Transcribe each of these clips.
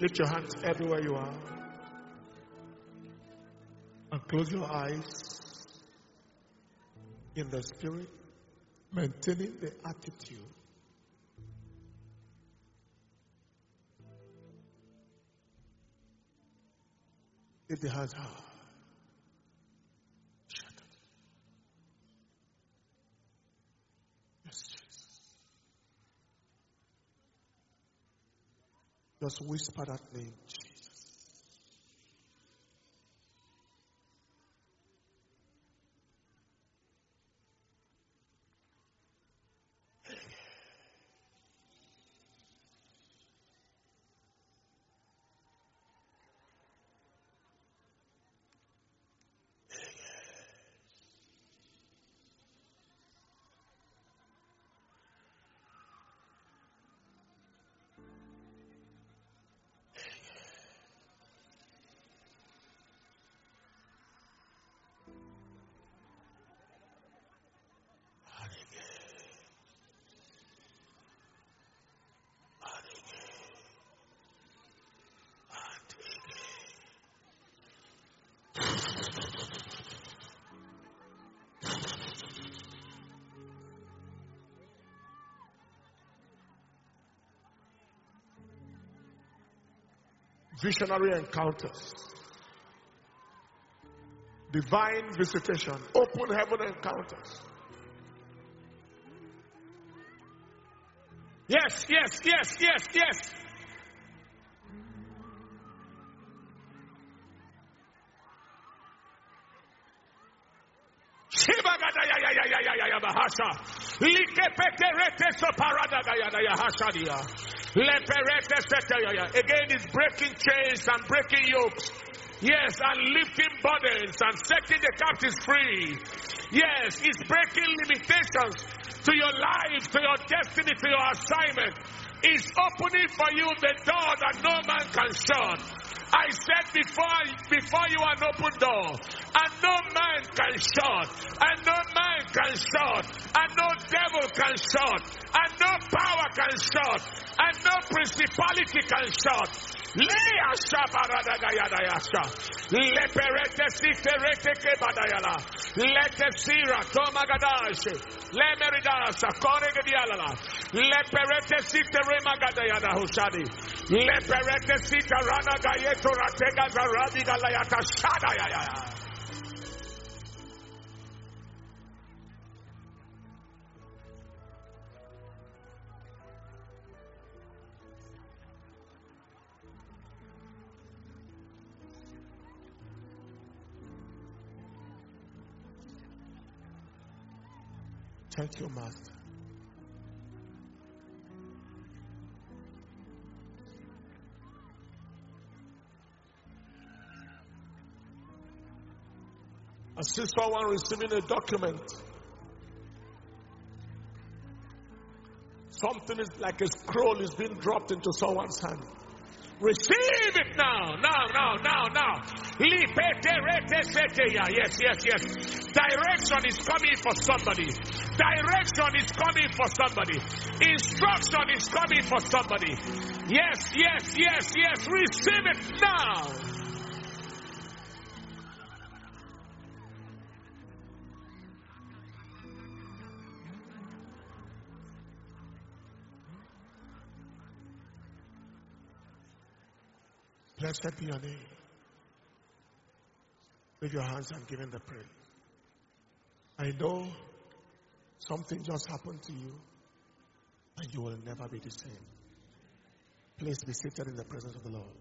Lift your hands everywhere you are. And close your eyes in the spirit, maintaining the attitude. Lift the hands high. Shut up. Yes, Jesus. Just whisper that name, Jesus. Visionary encounters, divine visitation, open heaven encounters. Yes, yes, yes, yes, yes. Again, it's breaking chains and breaking yokes. Yes, and lifting burdens and setting the captives free. Yes, it's breaking limitations to your life, to your destiny, to your assignment. It's opening for you the door that no man can shut. I said before you an open door, and no man can shut, and no man can shut, and no devil can shut, and no power can shut, and no principality can shut. Lea shabaradagayadayasha. Leperete siterete kebadayala. Lete sira tomagadashi. Lemeridasa koregadiala. Leperete siteremagadayada hushadi. Leperete sitarana gayeto ratega zaradi galayata shadayaya. Thank you, Master. I see someone receiving a document. Something is like a scroll is being dropped into someone's hand. Receive it now. Yes. Direction is coming for somebody. Direction is coming for somebody. Instruction is coming for somebody. Yes. Receive it now. Blessed be your name. With your hands and give him the praise. I know something just happened to you and you will never be the same. Please be seated in the presence of the Lord.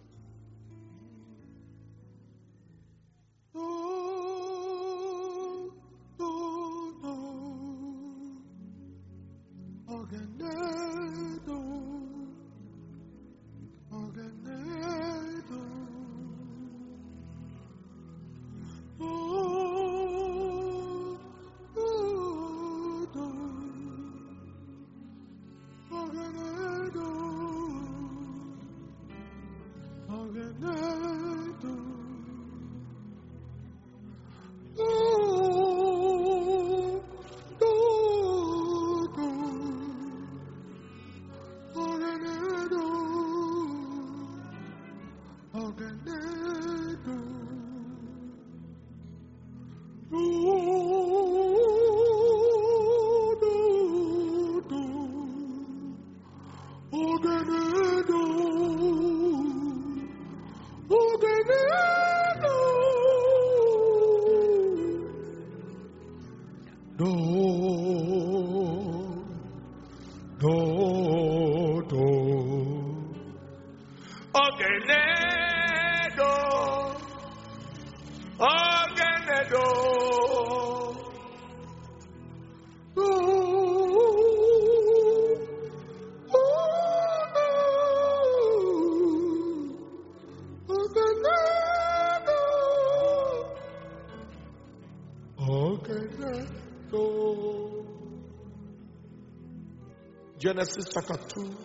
Genesis chapter 2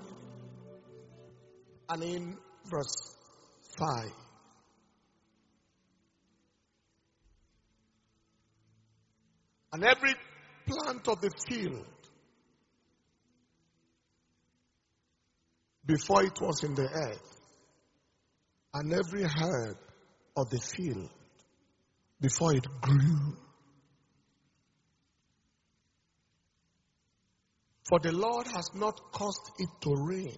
and in verse 5. And every plant of the field, before it was in the earth, and every herb of the field, before it grew. For the Lord has not caused it to rain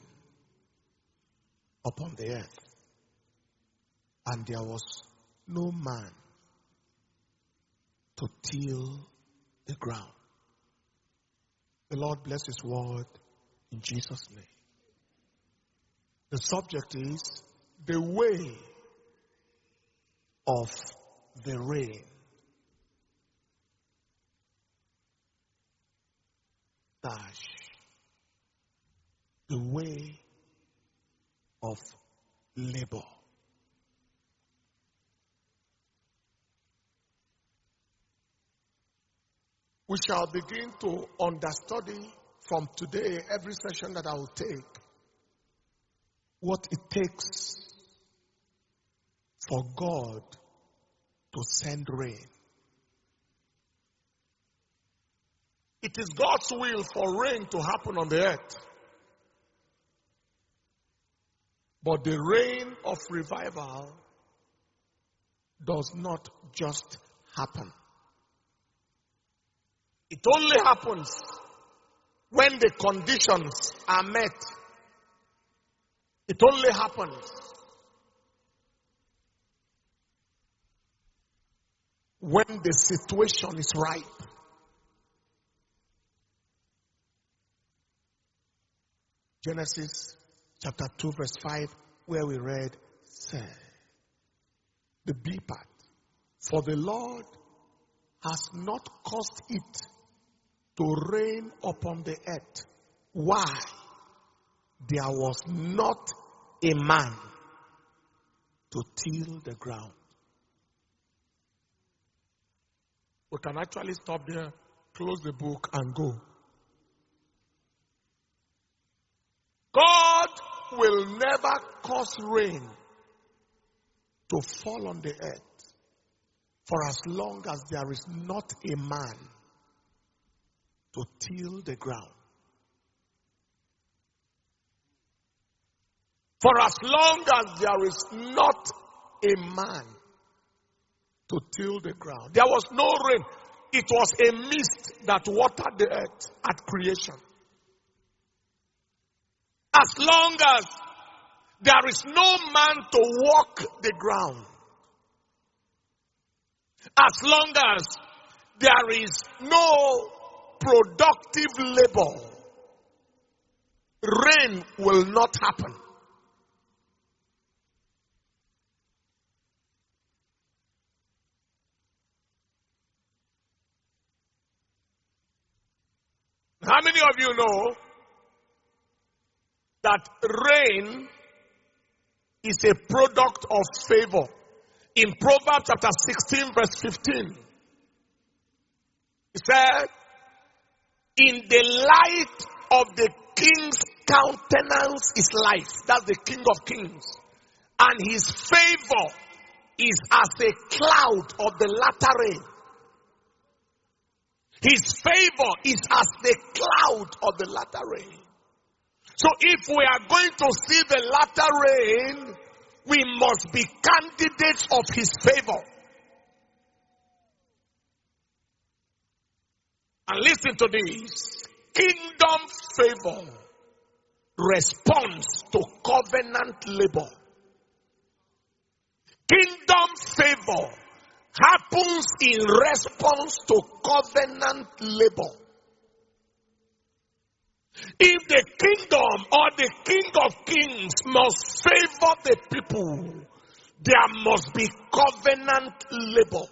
upon the earth, and there was no man to till the ground. The Lord bless His word in Jesus' name. The subject is the way of the rain. The way of labor. We shall begin to understudy from today, every session that I will take, what it takes for God to send rain. It is God's will for rain to happen on the earth. But the rain of revival does not just happen. It only happens when the conditions are met. It only happens when the situation is ripe. Genesis chapter 2 verse 5, where we read, say, the B part, for the Lord has not caused it to rain upon the earth. Why? There was not a man to till the ground. We can actually stop there, close the book, and go. God will never cause rain to fall on the earth for as long as there is not a man to till the ground. For as long as there is not a man to till the ground. There was no rain. It was a mist that watered the earth at creation. As long as there is no man to walk the ground, as long as there is no productive labor, rain will not happen. How many of you know that rain is a product of favor? In Proverbs chapter 16 verse 15, it said, in the light of the king's countenance is life. That's the King of Kings. And his favor is as a cloud of the latter rain. His favor is as the cloud of the latter rain. So if we are going to see the latter rain, we must be candidates of his favor. And listen to this. Kingdom favor responds to covenant labor. Kingdom favor happens in response to covenant labor. If the kingdom or the King of Kings must favor the people, there must be covenant labor.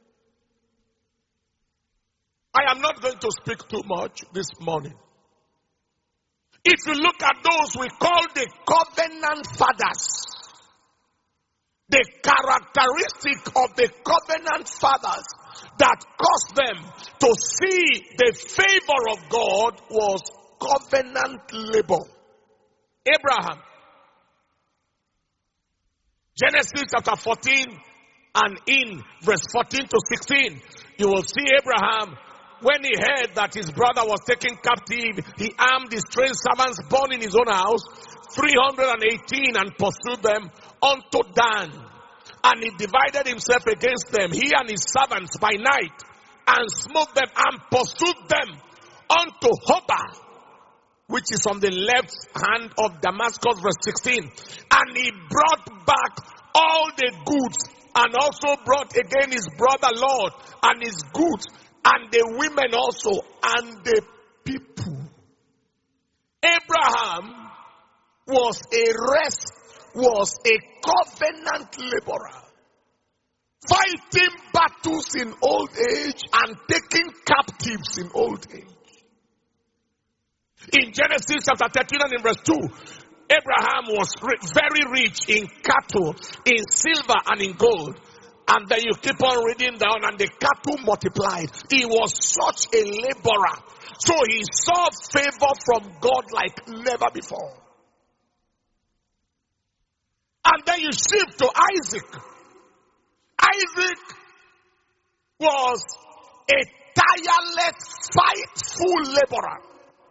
I am not going to speak too much this morning. If you look at those we call the covenant fathers, the characteristic of the covenant fathers that caused them to see the favor of God was covenant labor. Abraham. Genesis chapter 14 and in verse 14 to 16, you will see Abraham, when he heard that his brother was taken captive, he armed his trained servants born in his own house, 318, and pursued them unto Dan. And he divided himself against them, he and his servants, by night, and smote them and pursued them unto Hobah, which is on the left hand of Damascus, verse 16. And he brought back all the goods, and also brought again his brother Lot and his goods, and the women also, and the people. Abraham was a covenant laborer, fighting battles in old age and taking captives in old age. In Genesis chapter 13 and in verse 2, Abraham was very rich in cattle, in silver and in gold. And then you keep on reading down, and the cattle multiplied. He was such a laborer. So he saw favor from God like never before. And then you shift to Isaac. Isaac was a tireless, fightful laborer.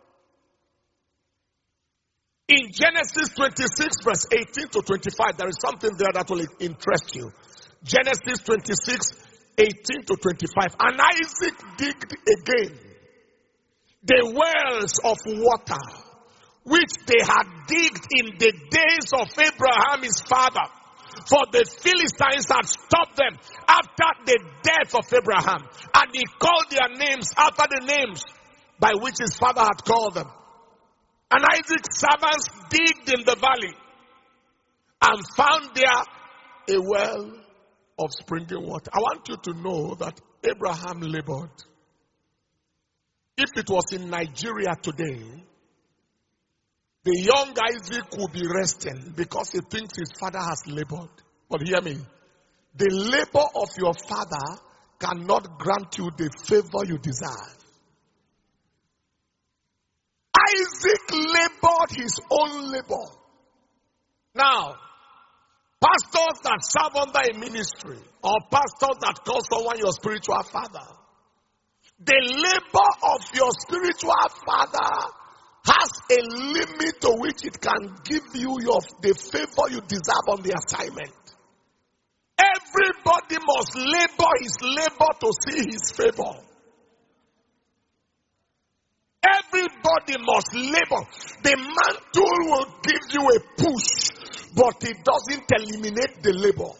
In Genesis 26 verse 18 to 25, there is something there that will interest you. Genesis 26, 18 to 25. And Isaac digged again the wells of water, which they had digged in the days of Abraham his father. For the Philistines had stopped them after the death of Abraham. And he called their names after the names by which his father had called them. And Isaac's servants digged in the valley and found there a well of springing water. I want you to know that Abraham labored. If it was in Nigeria today, the young Isaac would be resting because he thinks his father has labored. But hear me, the labor of your father cannot grant you the favor you deserve. Isaac labored his own labor. Now, pastors that serve under a ministry, or pastors that call someone your spiritual father, the labor of your spiritual father has a limit to which it can give you the favor you deserve on the assignment. Everybody must labor his labor to see his favor. Everybody must labor. The mantle will give you a push, but it doesn't eliminate the labor.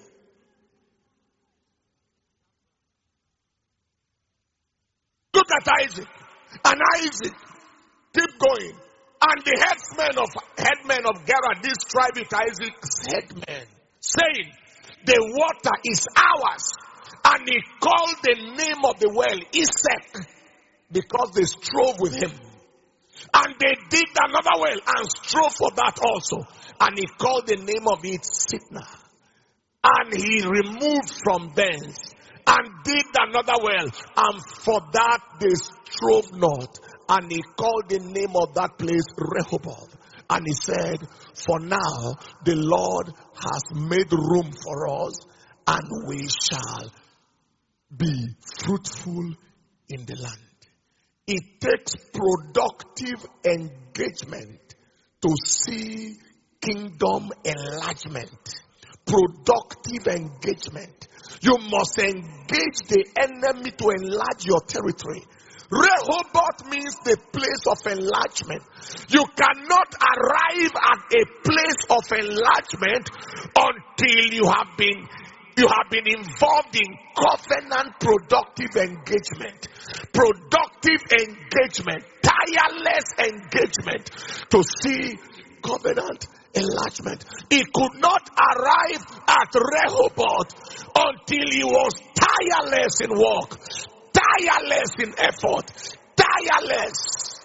Look at Isaac. And Isaac, keep going. And the headmen of Gerar, this tribe is Isaac's headmen, saying, the water is ours. And he called the name of the well Esek, because they strove with him. And they did another well and strove for that also. And he called the name of it Sitnah. And he removed from thence and did another well. And for that they strove not. And he called the name of that place Rehoboth. And he said, for now the Lord has made room for us, and we shall be fruitful in the land. It takes productive engagement to see kingdom enlargement, productive engagement. You must engage the enemy to enlarge your territory. Rehoboth means the place of enlargement. You cannot arrive at a place of enlargement until you have been involved in covenant productive engagement. Productive engagement, tireless engagement to see covenant enlargement. He could not arrive at Rehoboth until he was tireless in work, tireless in effort, tireless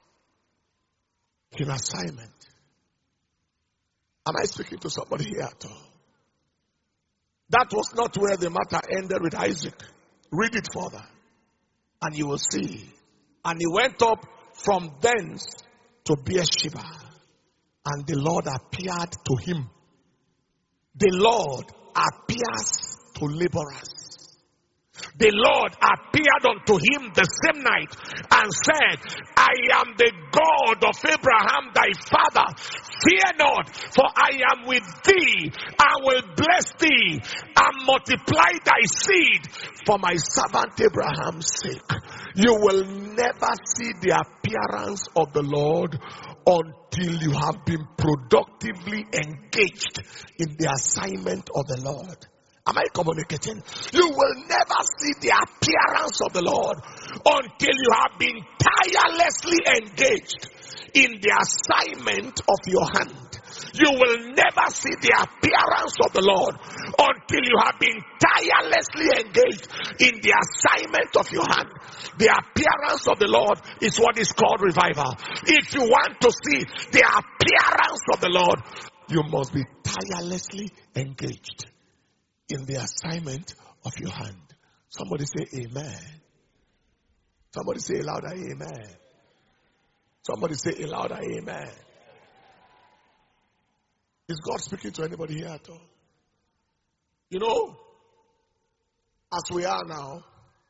in assignment. Am I speaking to somebody here at all? That was not where the matter ended with Isaac. Read it further and you will see. And he went up from thence to Beersheba, and the Lord appeared to him. The Lord appears to laborers. The Lord appeared unto him the same night and said, I am the God of Abraham thy father. Fear not, for I am with thee. I will bless thee and multiply thy seed for my servant Abraham's sake. You will never see the appearance of the Lord until you have been productively engaged in the assignment of the Lord. Am I communicating? You will never see the appearance of the Lord until you have been tirelessly engaged in the assignment of your hand. You will never see the appearance of the Lord until you have been tirelessly engaged in the assignment of your hand. The appearance of the Lord is what is called revival. If you want to see the appearance of the Lord, you must be tirelessly engaged in the assignment of your hand. Somebody say amen. Somebody say louder amen. Somebody say louder amen. Is God speaking to anybody here at all? You know, as we are now,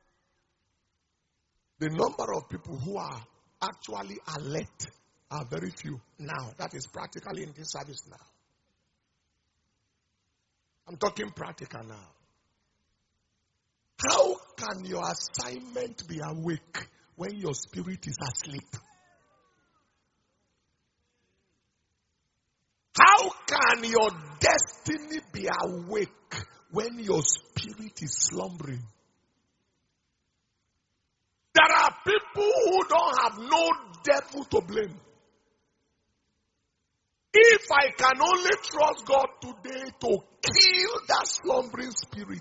the number of people who are actually alert are very few now. That is practically in this service now. I'm talking practical now. How can your assignment be awake when your spirit is asleep? How can your destiny be awake when your spirit is slumbering? There are people who don't have no devil to blame. If I can only trust God today to kill that slumbering spirit.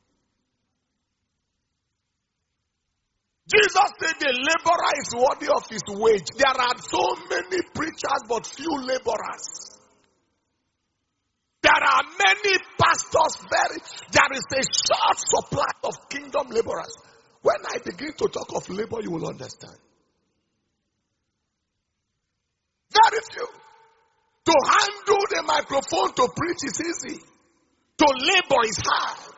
Jesus said the laborer is worthy of his wage. There are so many preachers but few laborers. There are many pastors, there is a short supply of kingdom laborers. When I begin to talk of labor, you will understand. Very few. To handle the microphone to preach is easy. To labor is hard.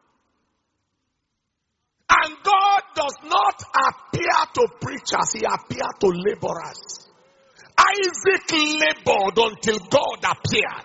And God does not appear to preachers, he appeared to laborers. Isaac labored until God appeared.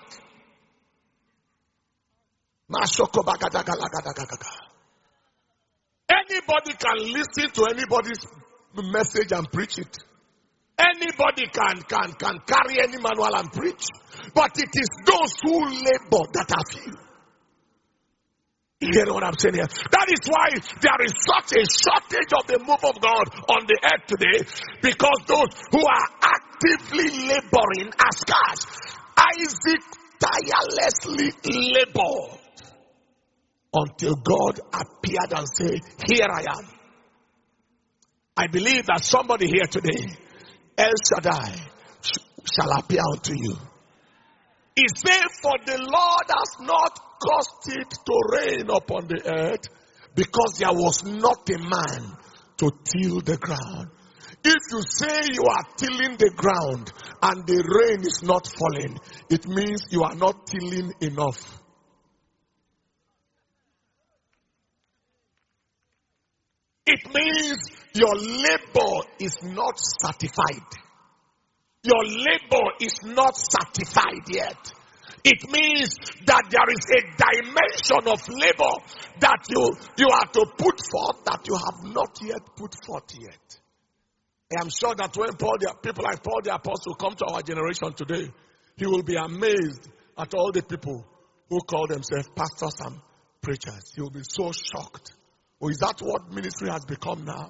Anybody can listen to anybody's message and preach it. Anybody can carry any manual and preach. But it is those who labor that are few. You hear what I'm saying here? That is why there is such a shortage of the move of God on the earth today. Because those who are actively laboring are scarce. Isaac tirelessly labored until God appeared and said, here I am. I believe that somebody here today, El Shaddai, shall appear unto you. He said, for the Lord has not caused it to rain upon the earth, because there was not a man to till the ground. If you say you are tilling the ground and the rain is not falling, it means you are not tilling enough. It means your labor is not certified. Your labor is not certified yet. It means that there is a dimension of labor that you are to put forth that you have not yet put forth yet. I am sure that when people like Paul the Apostle come to our generation today, he will be amazed at all the people who call themselves pastors and preachers. He will be so shocked. Oh, is that what ministry has become now?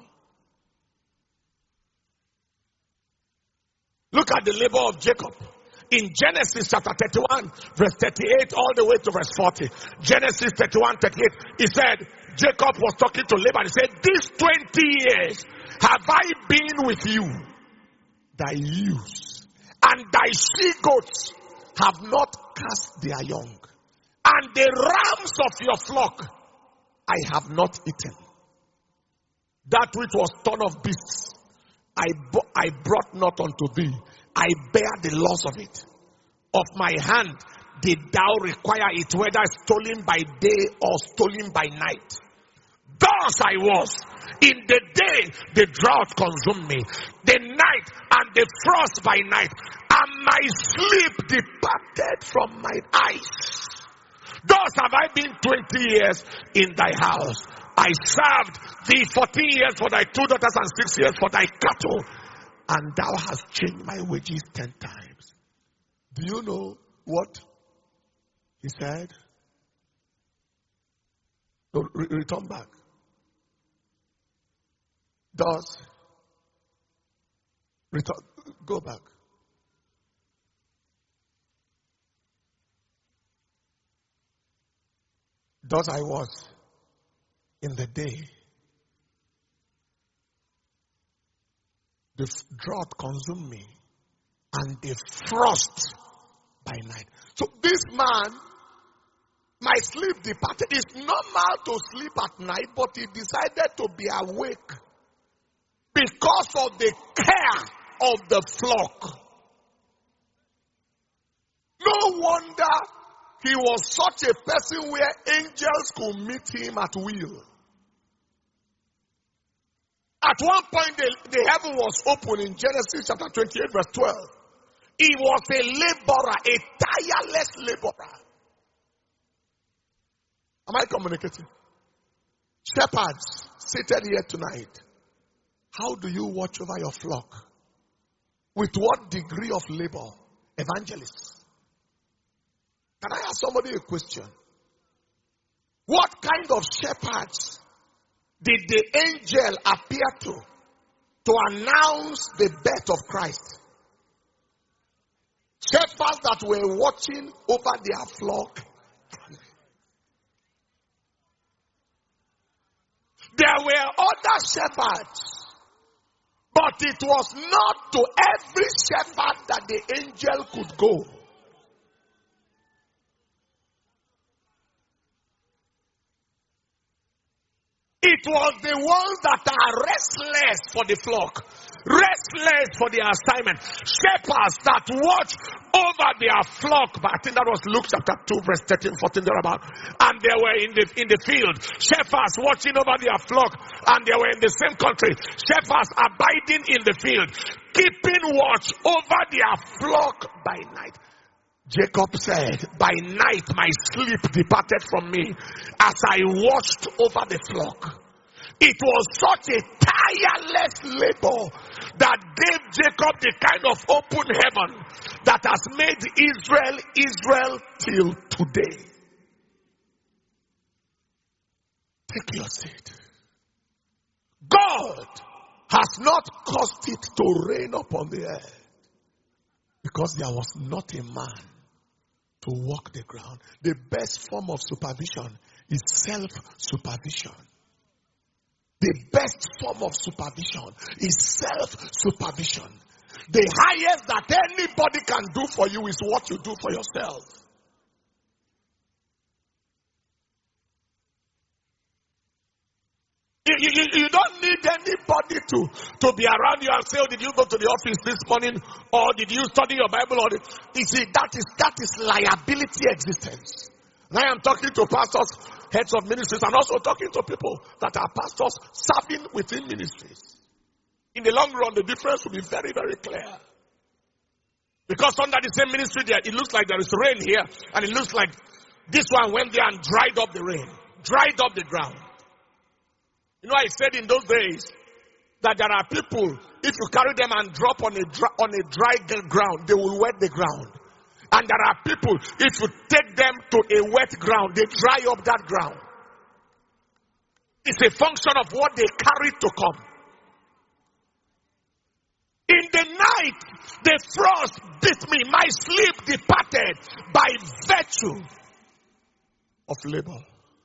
Look at the labor of Jacob. In Genesis chapter 31, verse 38, all the way to verse 40. Genesis 31, 38, he said, Jacob was talking to Laban. He said, these 20 years have I been with you. Thy ewes and thy she-goats have not cast their young. And the rams of your flock I have not eaten. That which was torn of beasts, I brought not unto thee. I bear the loss of it. Of my hand did thou require it, whether stolen by day or stolen by night. Thus I was. In the day the drought consumed me, the night and the frost by night, and my sleep departed from my eyes. Thus have I been 20 years in thy house. I served thee 14 years for thy 2 daughters and 6 years for thy cattle. And thou hast changed my wages 10 times. Do you know what he said? No, return back. Thus, return, go back. Thus I was in the day. The drought consumed me, and the frost by night. So this man, my sleep departed. It's normal to sleep at night, but he decided to be awake because of the care of the flock. No wonder he was such a person where angels could meet him at will. At one point, the heaven was open in Genesis chapter 28, verse 12. He was a laborer, a tireless laborer. Am I communicating? Shepherds seated here tonight. How do you watch over your flock? With what degree of labor? Evangelists. Can I ask somebody a question? What kind of shepherds did the angel appear to announce the birth of Christ? Shepherds that were watching over their flock. There were other shepherds, but it was not to every shepherd that the angel could go. It was the ones that are restless for the flock, restless for the assignment. Shepherds that watch over their flock. But I think that was Luke chapter 2, verse 13, 14, thereabout. And they were in the field. Shepherds watching over their flock. And they were in the same country. Shepherds abiding in the field, keeping watch over their flock by night. Jacob said, by night my sleep departed from me as I watched over the flock. It was such a tireless labor that gave Jacob the kind of open heaven that has made Israel till today. Take your seat. God has not caused it to rain upon the earth because there was not a man to walk the ground. The best form of supervision is self-supervision. The best form of supervision is self-supervision. The highest that anybody can do for you is what you do for yourself. You don't need anybody to be around you and say, oh, did you go to the office this morning? Or did you study your Bible? You see, that is liability existence. And I am talking to pastors, heads of ministries, and also talking to people that are pastors serving within ministries. In the long run, the difference will be very, very clear. Because under the same ministry there, it looks like there is rain here, and it looks like this one went there and dried up the rain, dried up the ground. You know, I said in those days that there are people, if you carry them and drop on a dry ground, they will wet the ground. And there are people, if you take them to a wet ground, they dry up that ground. It's a function of what they carry to come. In the night, the frost beat me. My sleep departed by virtue of labor.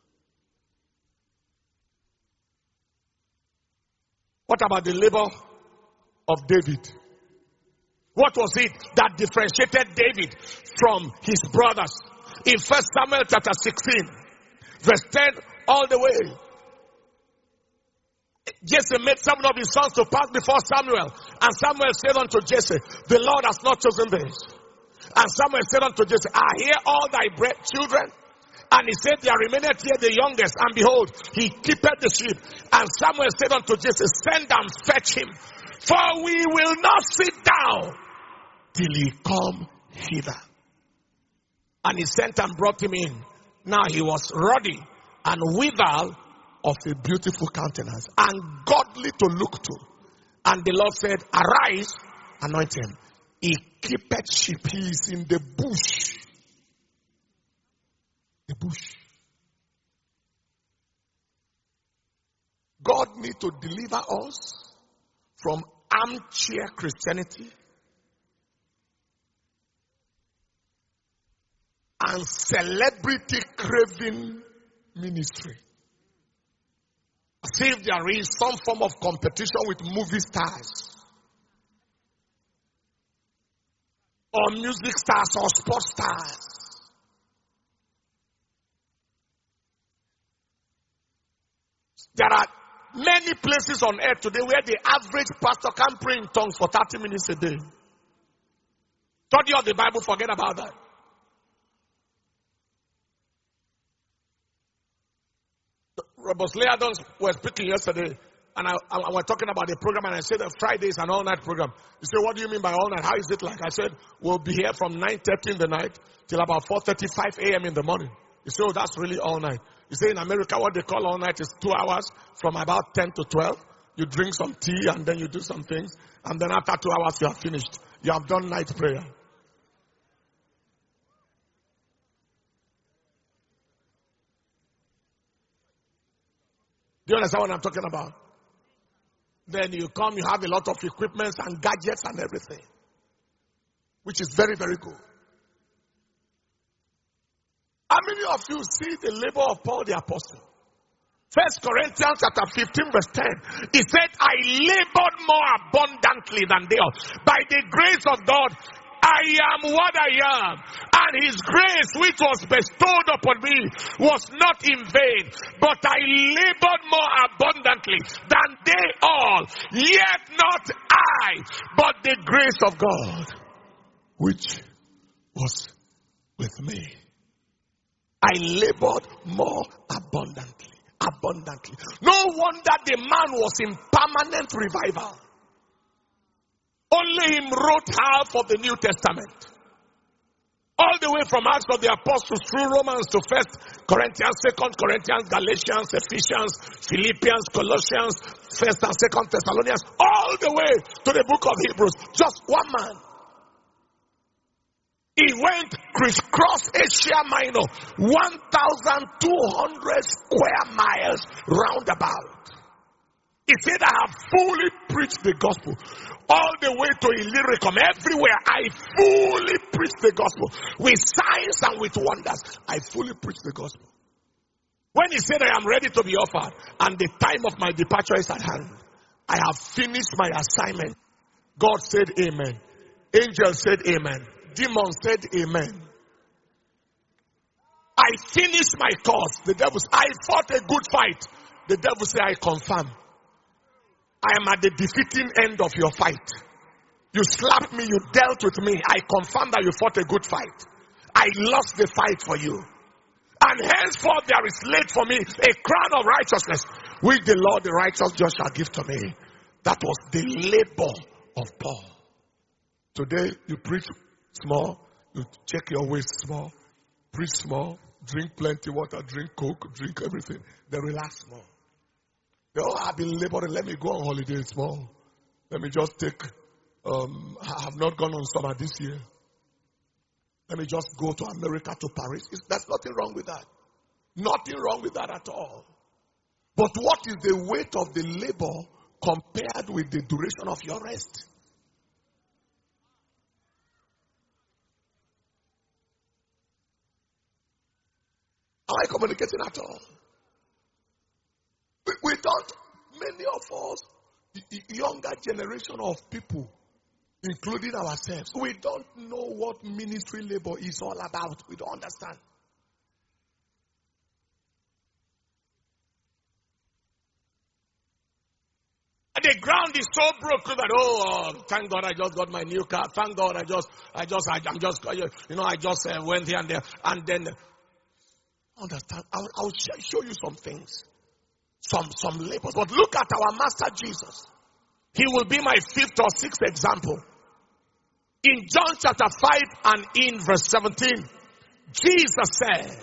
What about the labor of David? What was it that differentiated David from his brothers? In 1 Samuel chapter 16, verse 10 all the way. Jesse made some of his sons to pass before Samuel. And Samuel said unto Jesse, the Lord has not chosen this. And Samuel said unto Jesse, are here all thy children? And he said, there remaineth here the youngest. And behold, he keepeth the sheep. And Samuel said unto Jesse, send and fetch him. For we will not sit down till he come hither. And he sent and brought him in. Now he was ruddy and withal of a beautiful countenance, and godly to look to. And the Lord said, arise, anoint him. He keepeth sheep. He is in the bush. The bush. God needs to deliver us from armchair Christianity and celebrity craving ministry. As if there is some form of competition with movie stars or music stars or sports stars. There are many places on earth today where the average pastor can pray in tongues for 30 minutes a day. Study of the Bible, forget about that. Robert Leadon was speaking yesterday, and I was talking about the program, and I said that Friday is an all-night program. He said, what do you mean by all-night? How is it like? I said, we'll be here from 9:30 in the night till about 4:35 a.m. in the morning. He said, oh, that's really all night. He said, in America, what they call all night is 2 hours from about 10 to 12. You drink some tea, and then you do some things, and then after 2 hours, you are finished. You have done night prayer. Do you understand what I'm talking about? Then you come, you have a lot of equipment and gadgets and everything, which is very, very good. How many of you see the labor of Paul the Apostle? 1 Corinthians chapter 15 verse 10. He said, I labored more abundantly than they all. By the grace of God, I am what I am. And his grace which was bestowed upon me was not in vain. But I labored more abundantly than they all. Yet not I, but the grace of God which was with me. I labored more abundantly. Abundantly. No wonder the man was in permanent revival. Only him wrote half of the New Testament. All the way from Acts of the Apostles through Romans to 1 Corinthians, 2 Corinthians, Galatians, Ephesians, Philippians, Colossians, 1 and 2 Thessalonians, all the way to the book of Hebrews. Just one man. He went crisscross Asia Minor, 1,200 square miles roundabout. He said, I have fully preached the gospel. All the way to Illyricum, everywhere, I fully preached the gospel. With signs and with wonders, I fully preached the gospel. When he said, I am ready to be offered, and the time of my departure is at hand, I have finished my assignment. God said, amen. Angel said, amen. Demon said, amen. I finished my course. The devil said, I fought a good fight. The devil said, I confirm. I am at the defeating end of your fight. You slapped me, you dealt with me. I confirm that you fought a good fight. I lost the fight for you. And henceforth there is laid for me a crown of righteousness, which the Lord the righteous judge shall give to me. That was the labor of Paul. Today you preach small, you check your waist small, preach small, drink plenty water, drink Coke, drink everything. They relax small. They all have been laboring. Let me go on holiday small. Let me just take, I have not gone on summer this year. Let me just go to America, to Paris. There's nothing wrong with that. Nothing wrong with that at all. But what is the weight of the labor compared with the duration of your rest? Am I communicating at all? We don't, many of us, younger generation of people, including ourselves, we don't know what ministry labor is all about. We don't understand. The ground is so broken that, thank God I just got my new car. Thank God I just went here and there. And then, understand, I'll show you some things. Some labors. But look at our Master Jesus. He will be my fifth or sixth example. In John chapter 5 and in verse 17, Jesus said,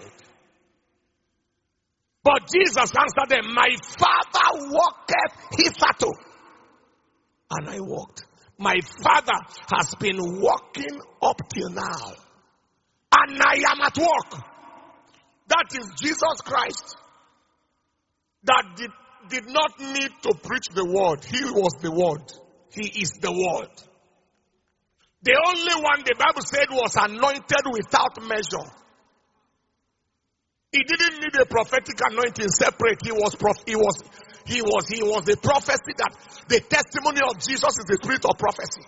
but Jesus answered them, my Father walketh hitherto, and I walked. My Father has been walking up till now, and I am at work. That is Jesus Christ that did not need to preach the word. He was the word. He is the word. The only one the Bible said was anointed without measure. He didn't need a prophetic anointing separate. He was the prophecy that the testimony of Jesus is the spirit of prophecy.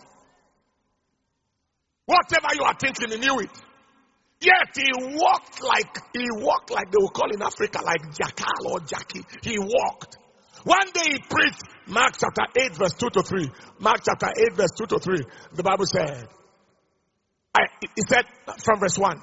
Whatever you are thinking, he knew it. Yet he walked like they will call in Africa, like Jackal or Jackie. He walked. One day he preached, Mark chapter 8 verse 2 to 3. Mark chapter 8 verse 2 to 3. The Bible said, he said from verse 1.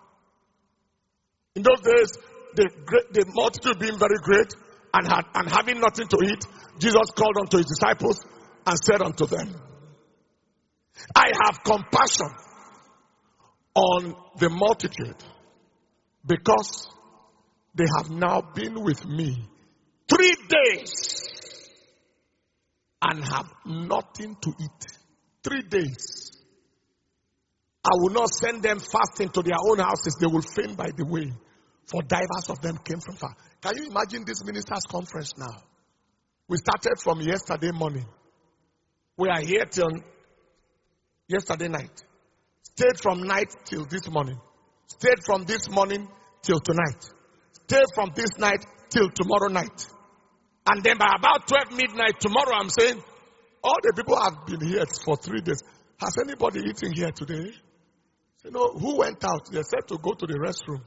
In those days, the multitude being very great and having nothing to eat, Jesus called unto his disciples and said unto them, I have compassion on the multitude because they have now been with me 3 days and have nothing to eat. 3 days. I will not send them fasting to their own houses. They will faint by the way. For divers of them came from far. Can you imagine this ministers' conference now? We started from yesterday morning. We are here till yesterday night. Stayed from night till this morning. Stayed from this morning till tonight. Stayed from this night till tomorrow night. And then by about 12 midnight tomorrow, I'm saying, all the people have been here for 3 days. Has anybody eaten here today? You know, who went out? They said to go to the restroom.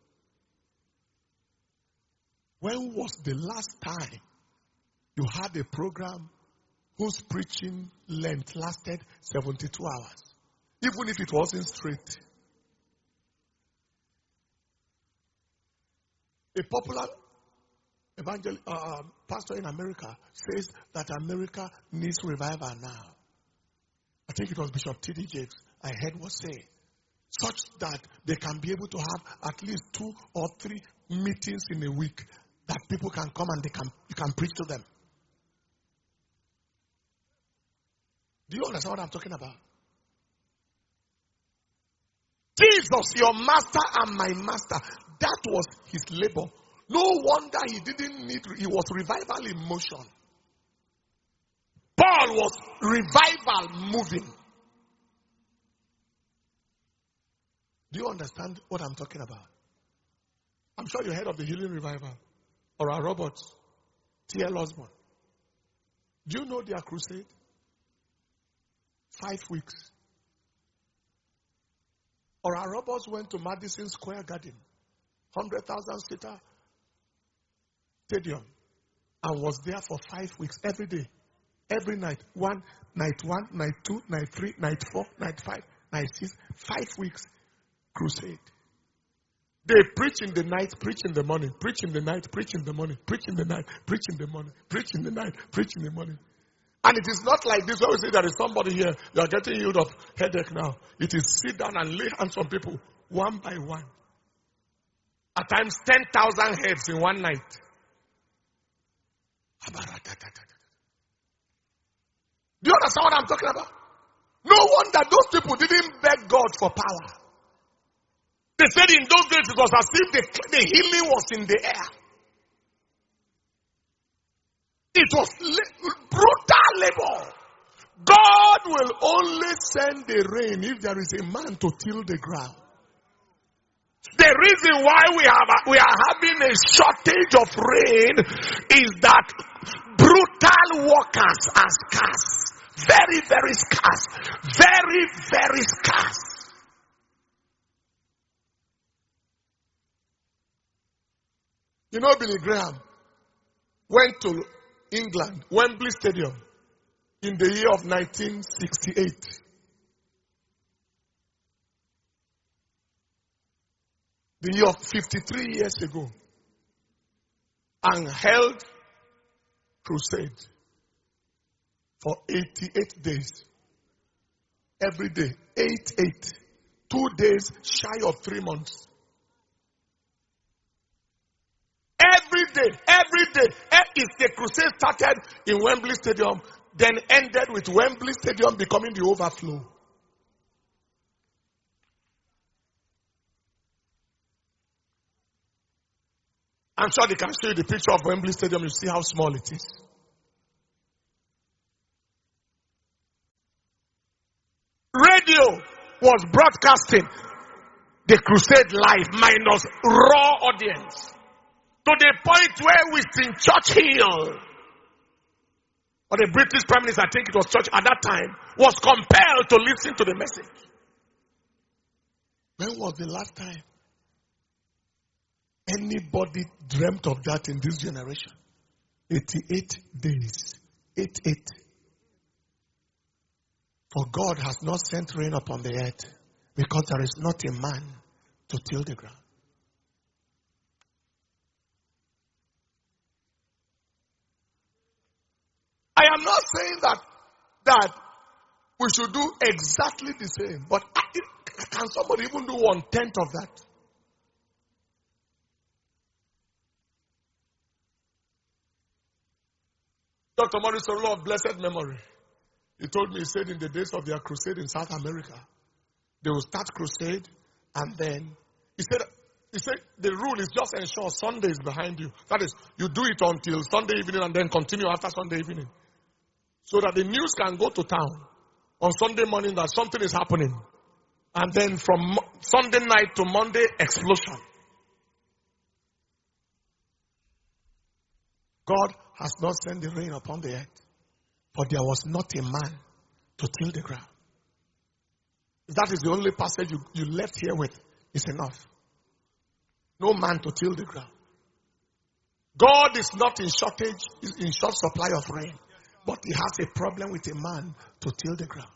When was the last time you had a program whose preaching length lasted 72 hours? Even if it wasn't straight. A popular pastor in America says that America needs revival now. I think it was Bishop T.D. Jakes I heard was saying, such that they can be able to have at least 2 or 3 meetings in a week that people can come and you can preach to them. Do you understand what I'm talking about? Jesus, your master and my master, that was his labor. No wonder he didn't need, he was revival in motion. Paul was revival moving. Do you understand what I'm talking about? I'm sure you heard of the healing revival. Or our Roberts, T.L. Osborne. Do you know their crusade? 5 weeks. Or our Roberts went to Madison Square Garden, 100,000 seater stadium, and was there for 5 weeks, every day, every night. Night 1, night 2, night 3, night 4, night 5, night 6, 5 weeks crusade. They preach in the night, preach in the morning, preach in the night, preach in the morning, preach in the night, preach in the morning, preach in the night, preach in the morning. And it is not like this where we say there is somebody here, you are getting healed of headache now. It is sit down and lay hands on people one by one. At times 10,000 heads in one night. Do you understand what I'm talking about? No wonder those people didn't beg God for power. They said in those days it was as if the healing was in the air. It was brutal labor. God will only send the rain if there is a man to till the ground. The reason why we are having a shortage of rain is that brutal workers are scarce. Very, very scarce. Very, very scarce. You know, Billy Graham went to England, Wembley Stadium, in the year of 1968. The year of 53 years ago. And held crusade for 88 days. Every day. 8. 2 days shy of 3 months. Every day. If the crusade started in Wembley Stadium, then ended with Wembley Stadium becoming the overflow. I'm sure they can show you the picture of Wembley Stadium. You see how small it is. Radio was broadcasting the crusade live minus raw audience. To the point where Winston Churchill, or the British Prime Minister, I think it was Churchill at that time, was compelled to listen to the message. When was the last time anybody dreamt of that in this generation? 88 days. 8. For God has not sent rain upon the earth because there is not a man to till the ground. I am not saying that we should do exactly the same, but can somebody even do 1/10 of that? Dr. Morris Olo of blessed memory, he told me, he said in the days of their crusade in South America, they will start crusade and then, he said the rule is just ensure Sunday is behind you. That is, you do it until Sunday evening and then continue after Sunday evening. So that the news can go to town on Sunday morning that something is happening. And then from Sunday night to Monday, explosion. God has not sent the rain upon the earth, for there was not a man to till the ground. If that is the only passage you left here with, it's enough. No man to till the ground. God is not in shortage, is in short supply of rain. But he has a problem with a man to till the ground.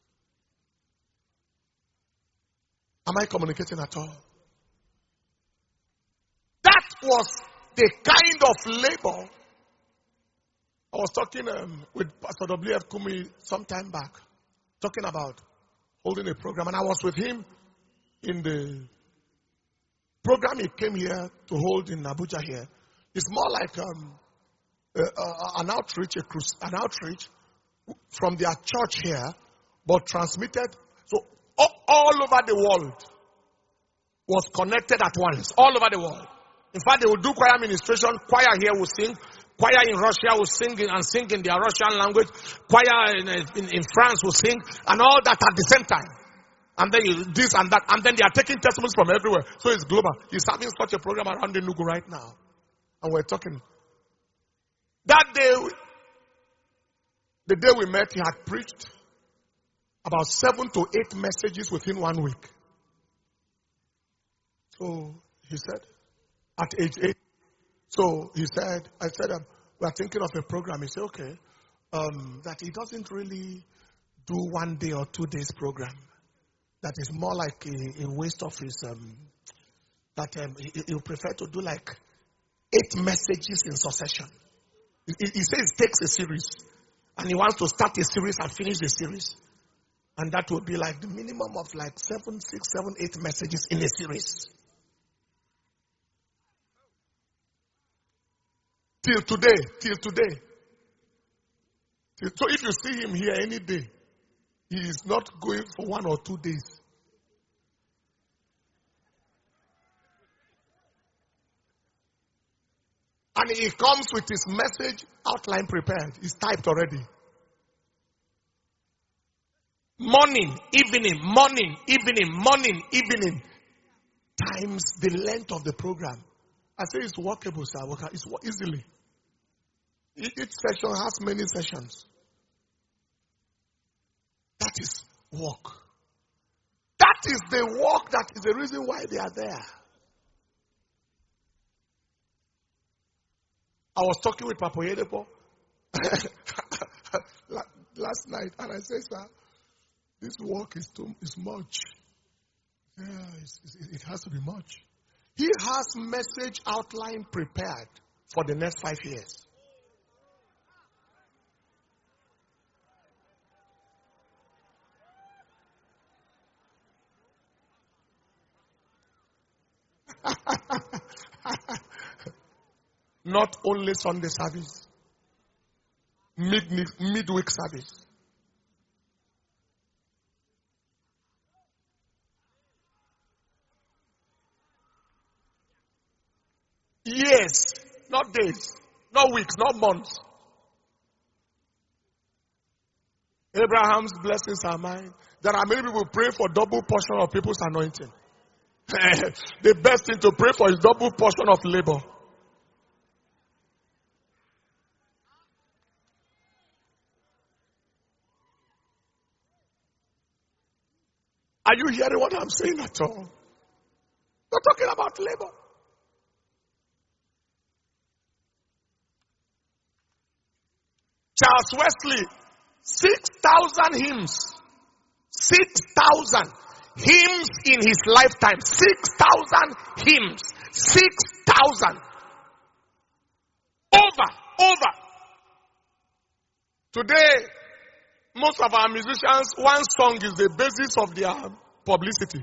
Am I communicating at all? That was the kind of labor. I was talking with Pastor W.F. Kumi some time back, talking about holding a program. And I was with him in the program he came here to hold in Abuja here. It's more like an outreach from their church here, but transmitted. So all over the world was connected at once. All over the world. In fact, they will do choir ministration. Choir here will sing. Choir in Russia will sing and sing in their Russian language. Choir in France will sing. And all that at the same time. And then this and that. And then they are taking testimonies from everywhere. So it's global. He's having such a program around Enugu right now. And we're talking. That day, the day we met, he had preached about 7 to 8 messages within 1 week. So he said, at age 8. So he said, I said, we are thinking of a program. He said, okay, that he doesn't really do 1 day or 2 days program. That is more like a waste of his, that he would prefer to do like 8 messages in succession. He says it takes a series. And he wants to start a series and finish the series. And that will be like the minimum of like 7, 6, 7, 8 messages in a series. Till today. So if you see him here any day, he is not going for 1 or 2 days. And he comes with his message outline prepared. It's typed already. Morning, evening, times the length of the program. I say it's workable, sir. It's easily. Each session has many sessions. That is work. That is the work that is the reason why they are there. I was talking with Papa Yedepo last night, and I said, sir, this work is much. Yeah, it has to be much. He has message outline prepared for the next 5 years. Not only Sunday service, midweek service. Years, not days, not weeks, not months. Abraham's blessings are mine. There are many people pray for double portion of people's anointing. The best thing to pray for is double portion of labor. Are you hearing what I'm saying at all? We're talking about labor. Charles Wesley, 6,000 hymns. 6,000 hymns in his lifetime. 6,000 hymns. 6,000. Over. Today, most of our musicians, one song is the basis of their publicity.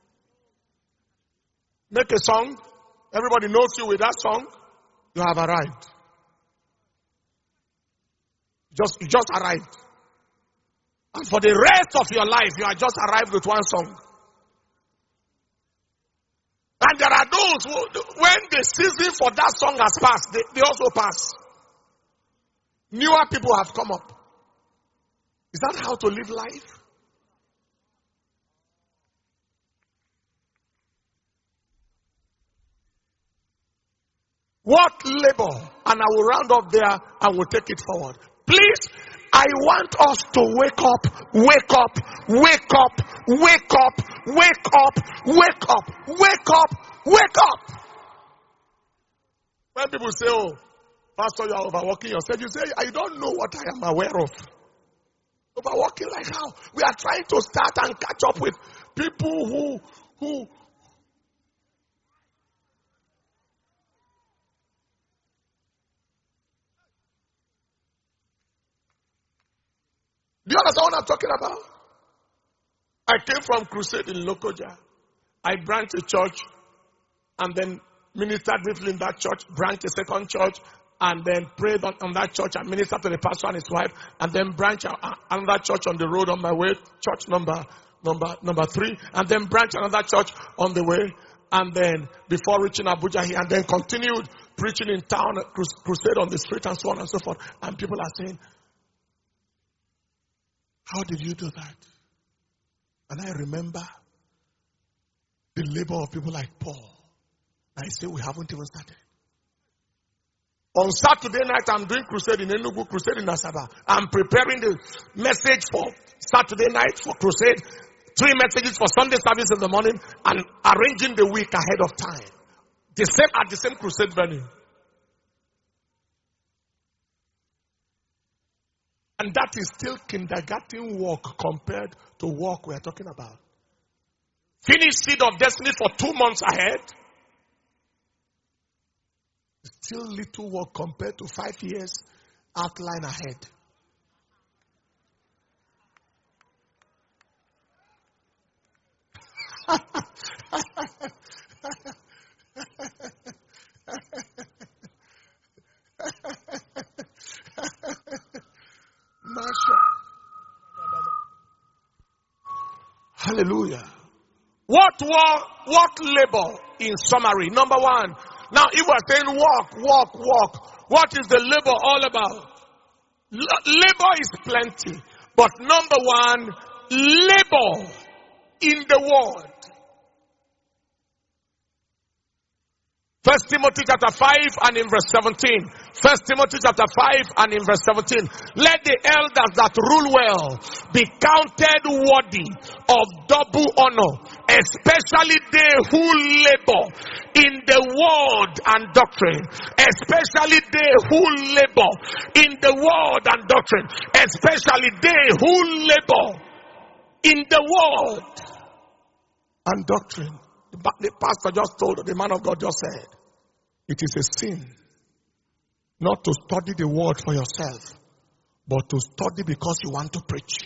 Make a song. Everybody knows you with that song. You have arrived. You just arrived. And for the rest of your life, you are just arrived with one song. And there are those who, when the season for that song has passed, they also pass. Newer people have come up. Is that how to live life? What labor? And I will round up there and we'll take it forward. Please, I want us to wake up. When people say, oh, Pastor, you are overworking yourself, you say, I don't know what I am aware of. Overworking like how? We are trying to start and catch up with people who do you understand what I'm talking about? I came from crusade in Lokoja. I branched a church and then ministered briefly in that church, branched a second church, and then prayed on that church and ministered to the pastor and his wife, and then branched another church on the road on my way, church number 3, and then branched another church on the way, and then before reaching Abuja here, and then continued preaching in town, crusade on the street and so on and so forth. And people are saying, how did you do that? And I remember the labor of people like Paul. I say we haven't even started. On Saturday night, I'm doing crusade in Enugu, crusade in Asaba. I'm preparing the message for Saturday night for crusade, 3 messages for Sunday service in the morning, and arranging the week ahead of time. At the same crusade venue. And that is still kindergarten work compared to work we are talking about. Finish Seed of Destiny for 2 months ahead. Still little work compared to 5 years outline ahead. Hallelujah. What labor in summary? Number one. Now, if we're saying walk, what is the labor all about? Labor is plenty. But number one, labor in the word. 1 Timothy chapter 5 and in verse 17. 1 Timothy chapter 5 and in verse 17. Let the elders that rule well be counted worthy of double honor, especially they who labor in the word and doctrine. Especially they who labor in the word and doctrine. Especially they who labor in the word and doctrine. The pastor just told, the man of God just said, it is a sin not to study the word for yourself, but to study because you want to preach.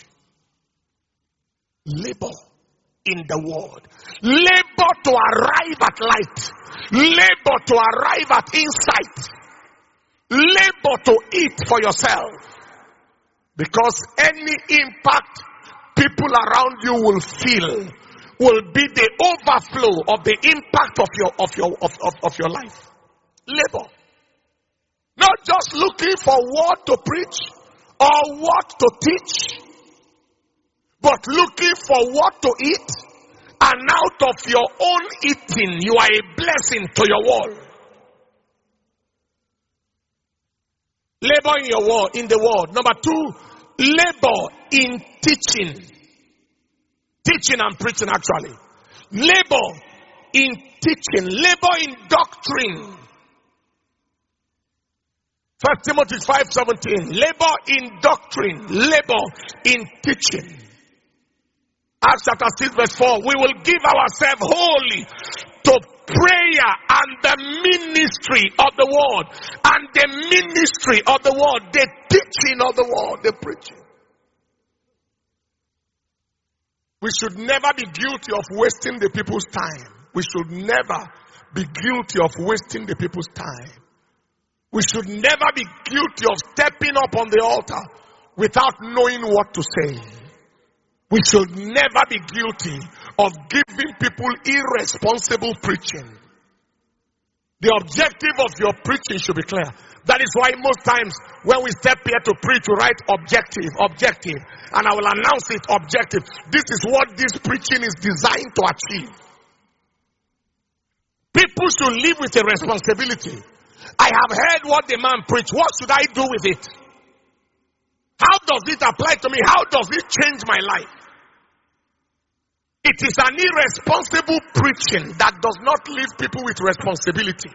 Labor in the word. Labor to arrive at light. Labor to arrive at insight. Labor to eat for yourself. Because any impact people around you will feel will be the overflow of the impact of your life. Labor. Not just looking for what to preach or what to teach, but looking for what to eat, and out of your own eating, you are a blessing to your world. Labor in the word. Number two, labor in teaching. Teaching and preaching, actually. Labor in teaching. Labor in doctrine. 1 Timothy 5:17. Labor in doctrine. Labor in teaching. Acts chapter 6 verse 4. We will give ourselves wholly to prayer and the ministry of the word. And the ministry of the word. The teaching of the word. The preaching. We should never be guilty of wasting the people's time. We should never be guilty of wasting the people's time. We should never be guilty of stepping up on the altar without knowing what to say. We should never be guilty of giving people irresponsible preaching. The objective of your preaching should be clear. That is why most times when we step here to preach, we write objective. And I will announce it objective. This is what this preaching is designed to achieve. People should live with a responsibility. I have heard what the man preached. What should I do with it? How does it apply to me? How does it change my life? It is an irresponsible preaching that does not leave people with responsibility.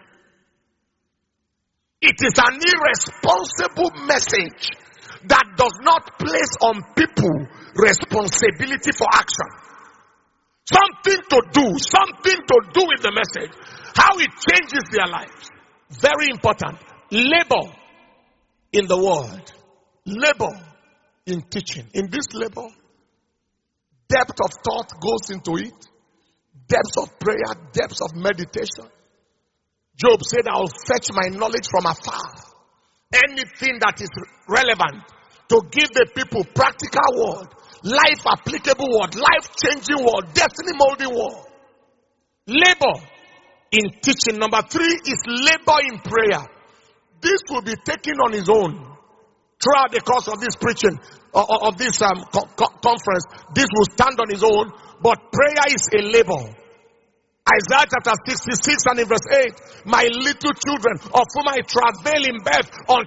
It is an irresponsible message that does not place on people responsibility for action. Something to do with the message. How it changes their lives. Very important. Labor in the word. Labor in teaching. In this labor, depth of thought goes into it. Depth of prayer, depth of meditation. Job said, I will fetch my knowledge from afar. Anything that is relevant to give the people practical word, life applicable word, life changing word, destiny molding word. Labor in teaching. Number 3 is labor in prayer. This will be taken on its own throughout the course of this preaching, of this conference. This will stand on its own, but prayer is a labor. Isaiah chapter 66 and in verse 8, my little children of whom I travail in birth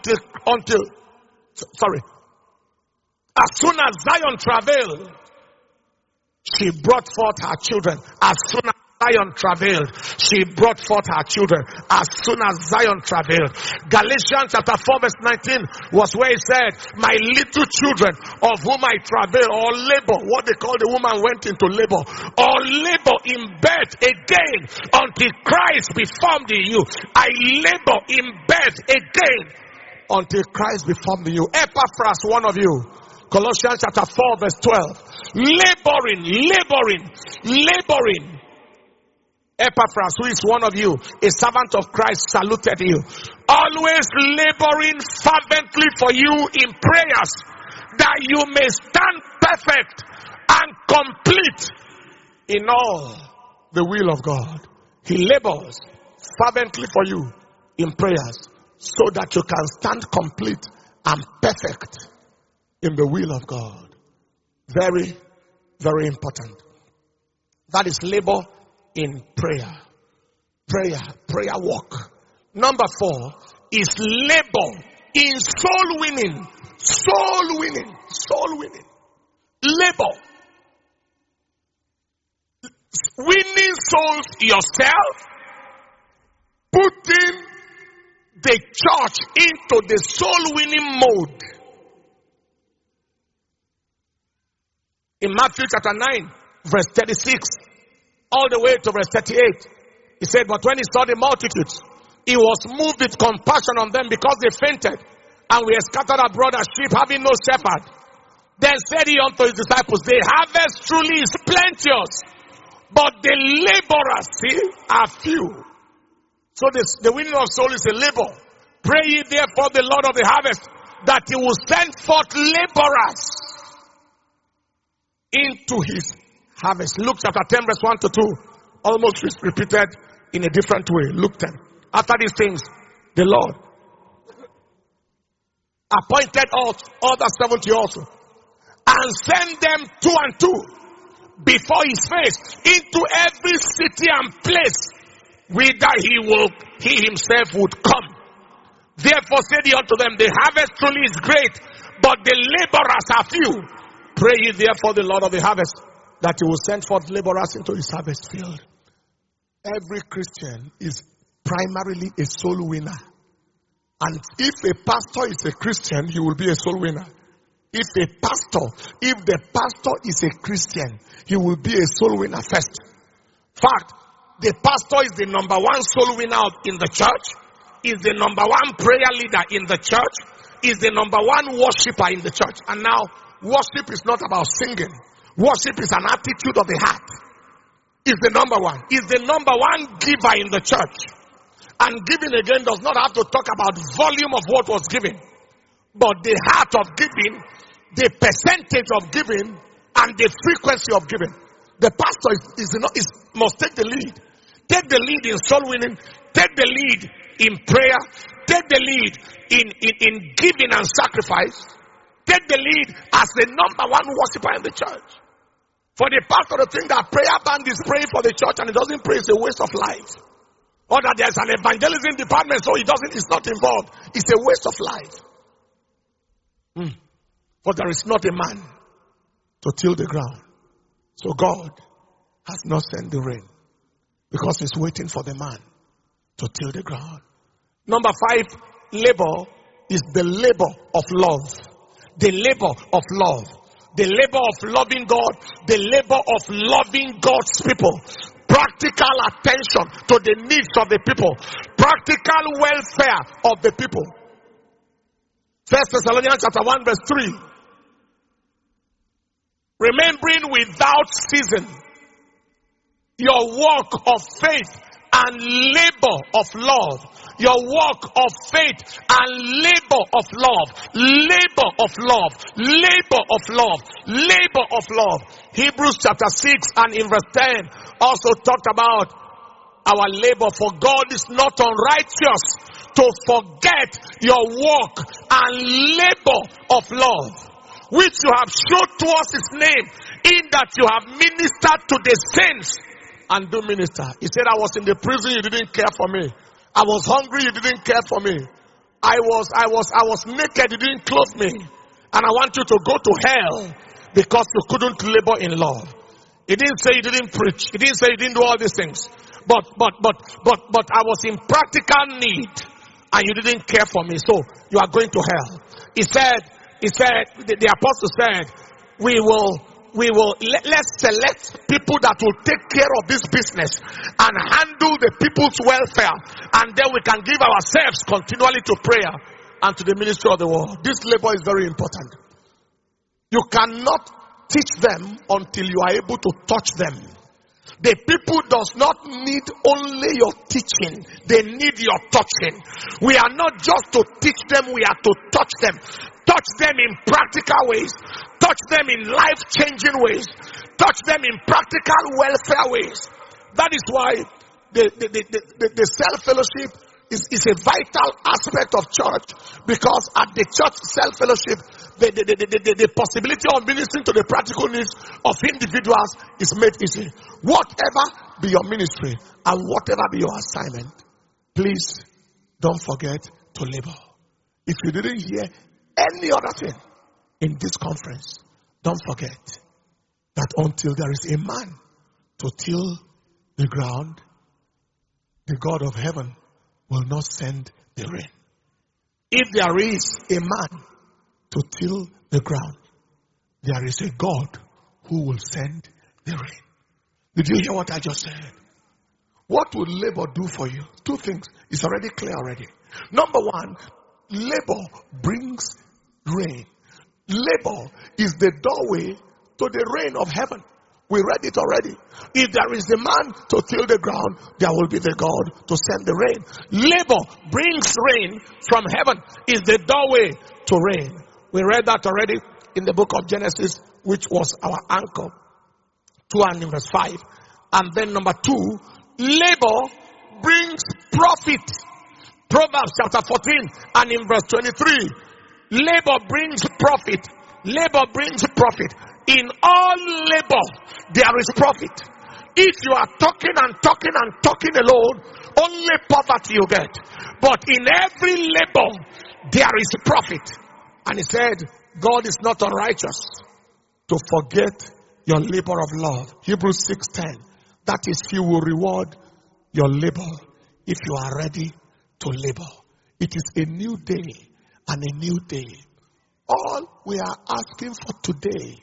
as soon as Zion travailed, she brought forth her children. As soon as Zion travailed, she brought forth her children. As soon as Zion travailed. Galatians chapter 4 verse 19 was where he said, my little children of whom I travail or labor, what they call the woman went into labor, or labor in birth again until Christ be formed in you. I labor in birth again until Christ be formed in you. Epaphras, one of you. Colossians chapter 4 verse 12. Laboring. Epaphras, who is one of you, a servant of Christ, saluted you. Always laboring fervently for you in prayers, that you may stand perfect and complete in all the will of God. He labors fervently for you in prayers so that you can stand complete and perfect in the will of God. Very, very important. That is labor in prayer. Prayer work. Number 4 is labor in soul winning. Soul winning. Soul winning. Labor. Winning souls yourself. Putting the church into the soul winning mode. In Matthew chapter 9, verse 36, all the way to verse 38, he said, but when he saw the multitudes, he was moved with compassion on them because they fainted and were scattered abroad as sheep having no shepherd. Then said he unto his disciples, the harvest truly is plenteous, but the laborers, are few. So the winning of soul is a labor. Pray ye therefore the Lord of the harvest that he will send forth laborers into his harvest. Luke chapter 10 verse 1 to 2. Almost repeated in a different way. Luke 10. After these things, the Lord appointed other 70 also, and sent them 2 and 2 before his face into every city and place whither he himself would come. Therefore said he unto them, the harvest truly is great, but the laborers are few. Pray ye therefore the Lord of the harvest that he will send forth laborers into his harvest field. Every Christian is primarily a soul winner. And if a pastor is a Christian, he will be a soul winner. If the pastor is a Christian, he will be a soul winner first. Fact, the pastor is the number 1 soul winner in the church, is the number 1 prayer leader in the church, is the number 1 worshiper in the church. And now, worship is not about singing. Worship is an attitude of the heart. Is the number 1. Is the number 1 giver in the church. And giving again does not have to talk about volume of what was given, but the heart of giving, the percentage of giving, and the frequency of giving. The pastor must take the lead. Take the lead in soul winning. Take the lead in prayer. Take the lead in giving and sacrifice. Take the lead as the number 1 worshiper in the church. For the pastor to think that prayer band is praying for the church and it doesn't pray is a waste of life. Or that there's an evangelism department so it's not involved. It's a waste of life. For there is not a man to till the ground. So God has not sent the rain because he's waiting for the man to till the ground. Number 5, labor is the labor of love. The labor of love. The labor of loving God. The labor of loving God's people. Practical attention to the needs of the people. Practical welfare of the people. 1 Thessalonians chapter 1 verse 3. Remembering without ceasing your work of faith and labor of love. Your work of faith and labor of love. Labor of love. Labor of love. Labor of love. Hebrews chapter 6 and in verse 10 also talked about our labor. For God is not unrighteous to forget your work and labor of love, which you have showed towards his name, in that you have ministered to the saints and do minister. He said, I was in the prison, you didn't care for me. I was hungry, you didn't care for me. I was naked, you didn't clothe me. And I want you to go to hell because you couldn't labor in love. He didn't say you didn't preach. He didn't say you didn't do all these things. But I was in practical need and you didn't care for me. So you are going to hell. He said, the apostle said, let's select people that will take care of this business and handle the people's welfare, and then we can give ourselves continually to prayer and to the ministry of the world. This labor is very important. You cannot teach them until you are able to touch them. The people does not need only your teaching, they need your touching. We are not just to teach them, we are to touch them. Touch them in practical ways. Touch them in life-changing ways. Touch them in practical welfare ways. That is why the cell fellowship is a vital aspect of church, because at the church cell fellowship, the possibility of ministering to the practical needs of individuals is made easy. Whatever be your ministry and whatever be your assignment, please don't forget to labor. If you didn't hear any other thing in this conference, don't forget that until there is a man to till the ground, the God of heaven will not send the rain. If there is a man to till the ground, there is a God who will send the rain. Did you hear what I just said? What will labor do for you? Two things. It's already clear already. Number one, labor brings rain. Labor is the doorway to the rain of heaven. We read it already. If there is a man to till the ground, there will be the God to send the rain. Labor brings rain from heaven, is the doorway to rain. We read that already in the book of Genesis, which was our anchor. 2 and in verse 5. And then number 2, labor brings profit. Proverbs chapter 14 and in verse 23. Labor brings profit. Labor brings profit. In all labor, there is profit. If you are talking and talking and talking alone, only poverty you get. But in every labor, there is profit. And he said, God is not unrighteous to forget your labor of love. Hebrews 6:10. That is, he will reward your labor if you are ready to labor. It is a new day and a new day. All we are asking for today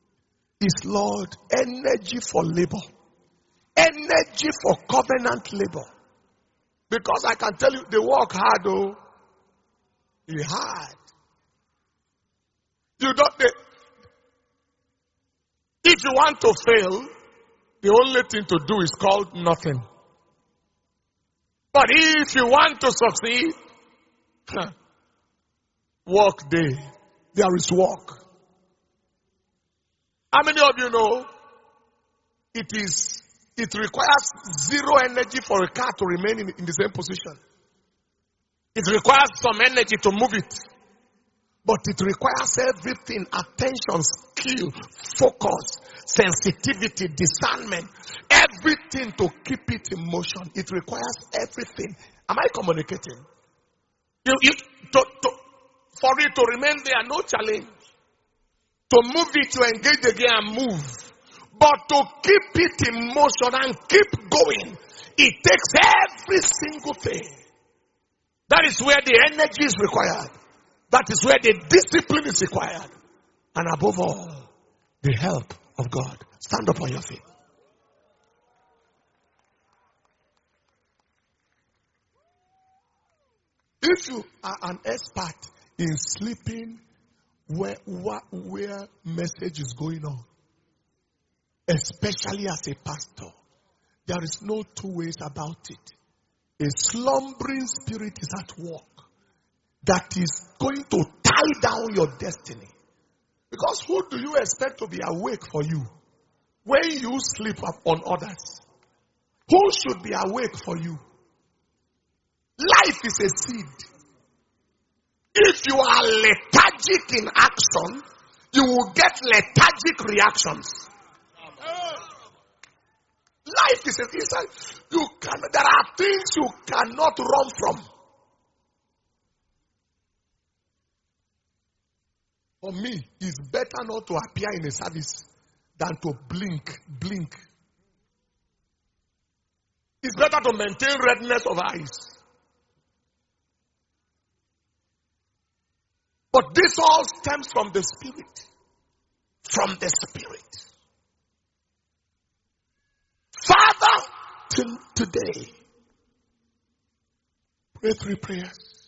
is, Lord, energy for labor. Energy for covenant labor. Because I can tell you, they work hard, though. It's hard. If you want to fail, the only thing to do is called nothing. But if you want to succeed, work day. There is work. How many of you know it requires zero energy for a car to remain in the same position? It requires some energy to move it. But it requires everything: attention, skill, focus, sensitivity, discernment, everything to keep it in motion. It requires everything. Am I communicating? For it to remain there, no challenge. To move it, you engage the gear and move. But to keep it in motion and keep going, it takes every single thing. That is where the energy is required. That is where the discipline is required. And above all, the help of God. Stand up on your feet. If you are an expert in sleeping where message is going on, especially as a pastor, there is no two ways about it. A slumbering spirit is at work that is going to tie down your destiny. Because who do you expect to be awake for you when you sleep up on others? Who should be awake for you? Life is a seed. If you are lethargic in action, you will get lethargic reactions. Life is a seed. There are things you cannot run from. For me, it's better not to appear in a service than to blink. It's better to maintain redness of eyes. But this all stems from the Spirit. From the Spirit. Father, today, pray 3 prayers.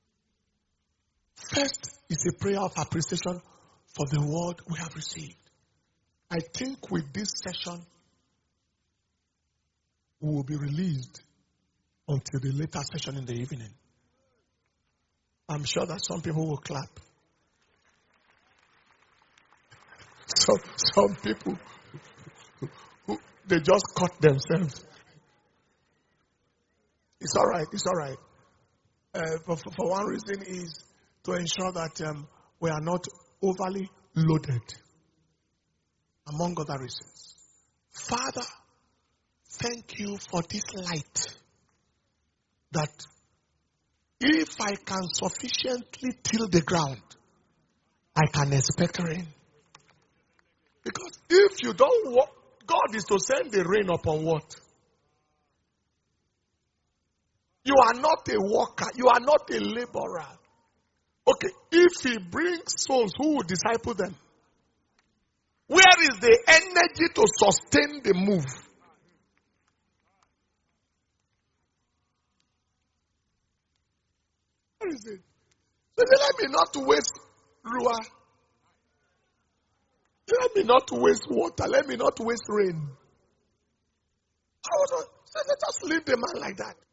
First is a prayer of appreciation for the word we have received. I think with this session, we will be released until the later session in the evening. I'm sure that some people will clap. Some people, they just cut themselves. It's all right. It's all right. For one reason is to ensure that we are not overly loaded, among other reasons. Father, thank you for this light, that if I can sufficiently till the ground, I can expect rain. Because if you don't work, God is to send the rain upon what? You are not a worker. You are not a laborer. Okay, if he brings souls, who will disciple them? Where is the energy to sustain the move? Where is it? So let me not waste ruah. Let me not waste water. Let me not waste rain. So let us leave the man like that.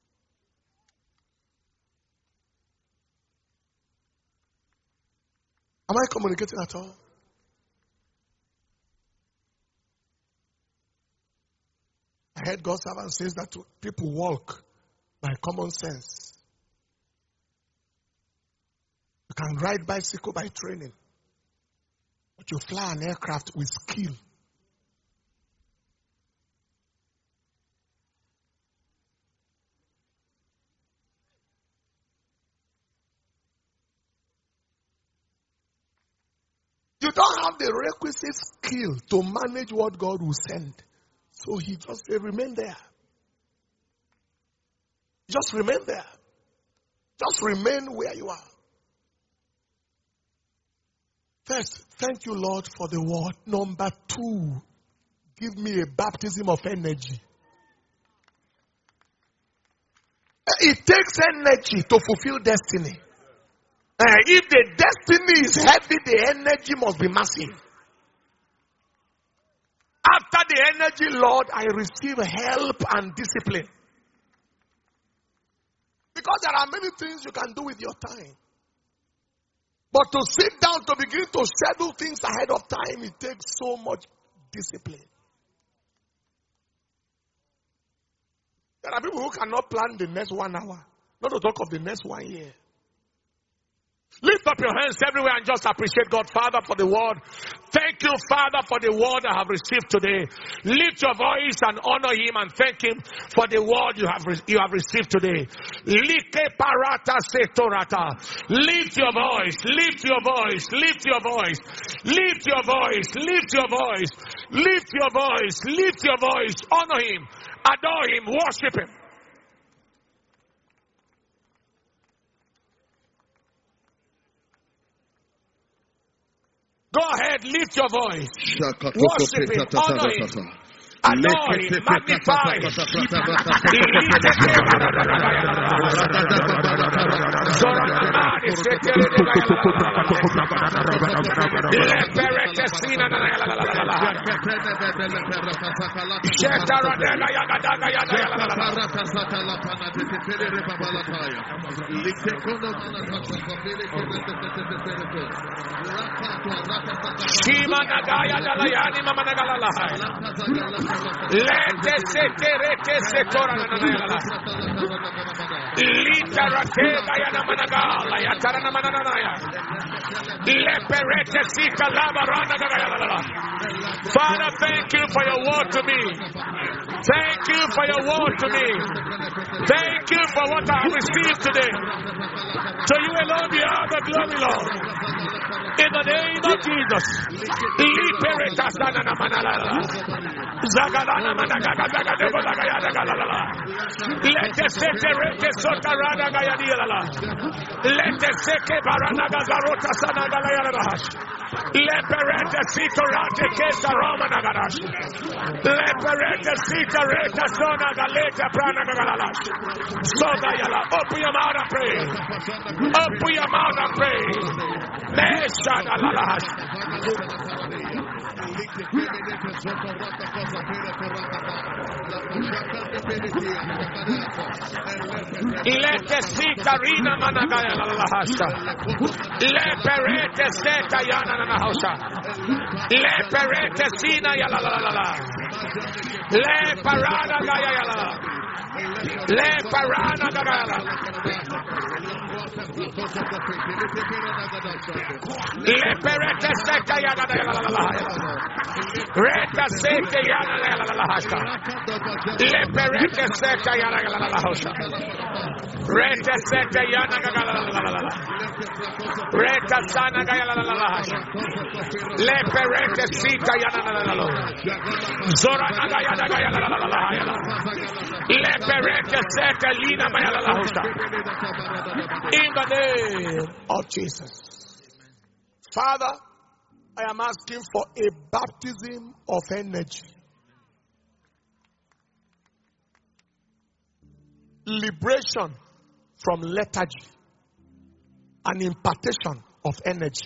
Am I communicating at all? I heard God's servant says that people walk by common sense. You can ride bicycle by training, but you fly an aircraft with skill. You don't have the requisite skill to manage what God will send. So he just said, remain there. Just remain there. Just remain where you are. First, thank you, Lord, for the word. Number 2, give me a baptism of energy. It takes energy to fulfill destiny. If the destiny is heavy, the energy must be massive. After the energy, Lord, I receive help and discipline. Because there are many things you can do with your time. But to sit down to begin to schedule things ahead of time, it takes so much discipline. There are people who cannot plan the next 1 hour, not to talk of the next 1 year. Lift up your hands everywhere and just appreciate God, Father, for the word. Thank you, Father, for the word I have received today. Lift your voice and honor him and thank him for the word you have received today. Lift your voice, lift your voice, lift your voice, lift your voice, lift your voice, lift your voice, lift your voice, honor him, adore him, worship him. Go ahead, lift your voice. Worship him, honor him, adore him, magnify him. Father, thank you for your word to me. Thank you for your word to me. Thank you for what I have received today. To you alone be all the glory, Lord. In the name of Jesus. Open your mouth and pray. Open your mouth and pray. Lete sitarina managaya la lahasha. Le perete seta yana na hausa. Le perete sina ya la la la la. Le parada gaya ya la. Le parada gaya la. Le perete seta yana la la la. Reta seta yana la la la hausa. Le perete seta yana la la la hausa. Reta seta yana la la la la. Reta sana gaya la la la la. Le perete sita yana la la la. Zora gaya la gaya la la la la. Le perete seta lina maya la la hosta. In the name of Jesus. Father, I am asking for a baptism of energy. Liberation from lethargy. An impartation of energy.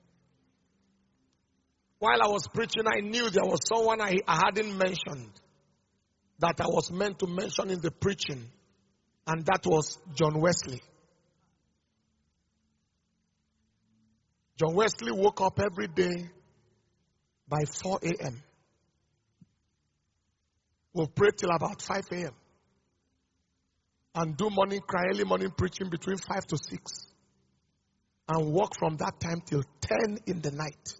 While I was preaching, I knew there was someone I hadn't mentioned that I was meant to mention in the preaching, and that was John Wesley. John Wesley woke up every day by 4 a.m. We'll pray till about 5 a.m. and do morning cry, early morning preaching between 5 to 6. And work from that time till 10 in the night.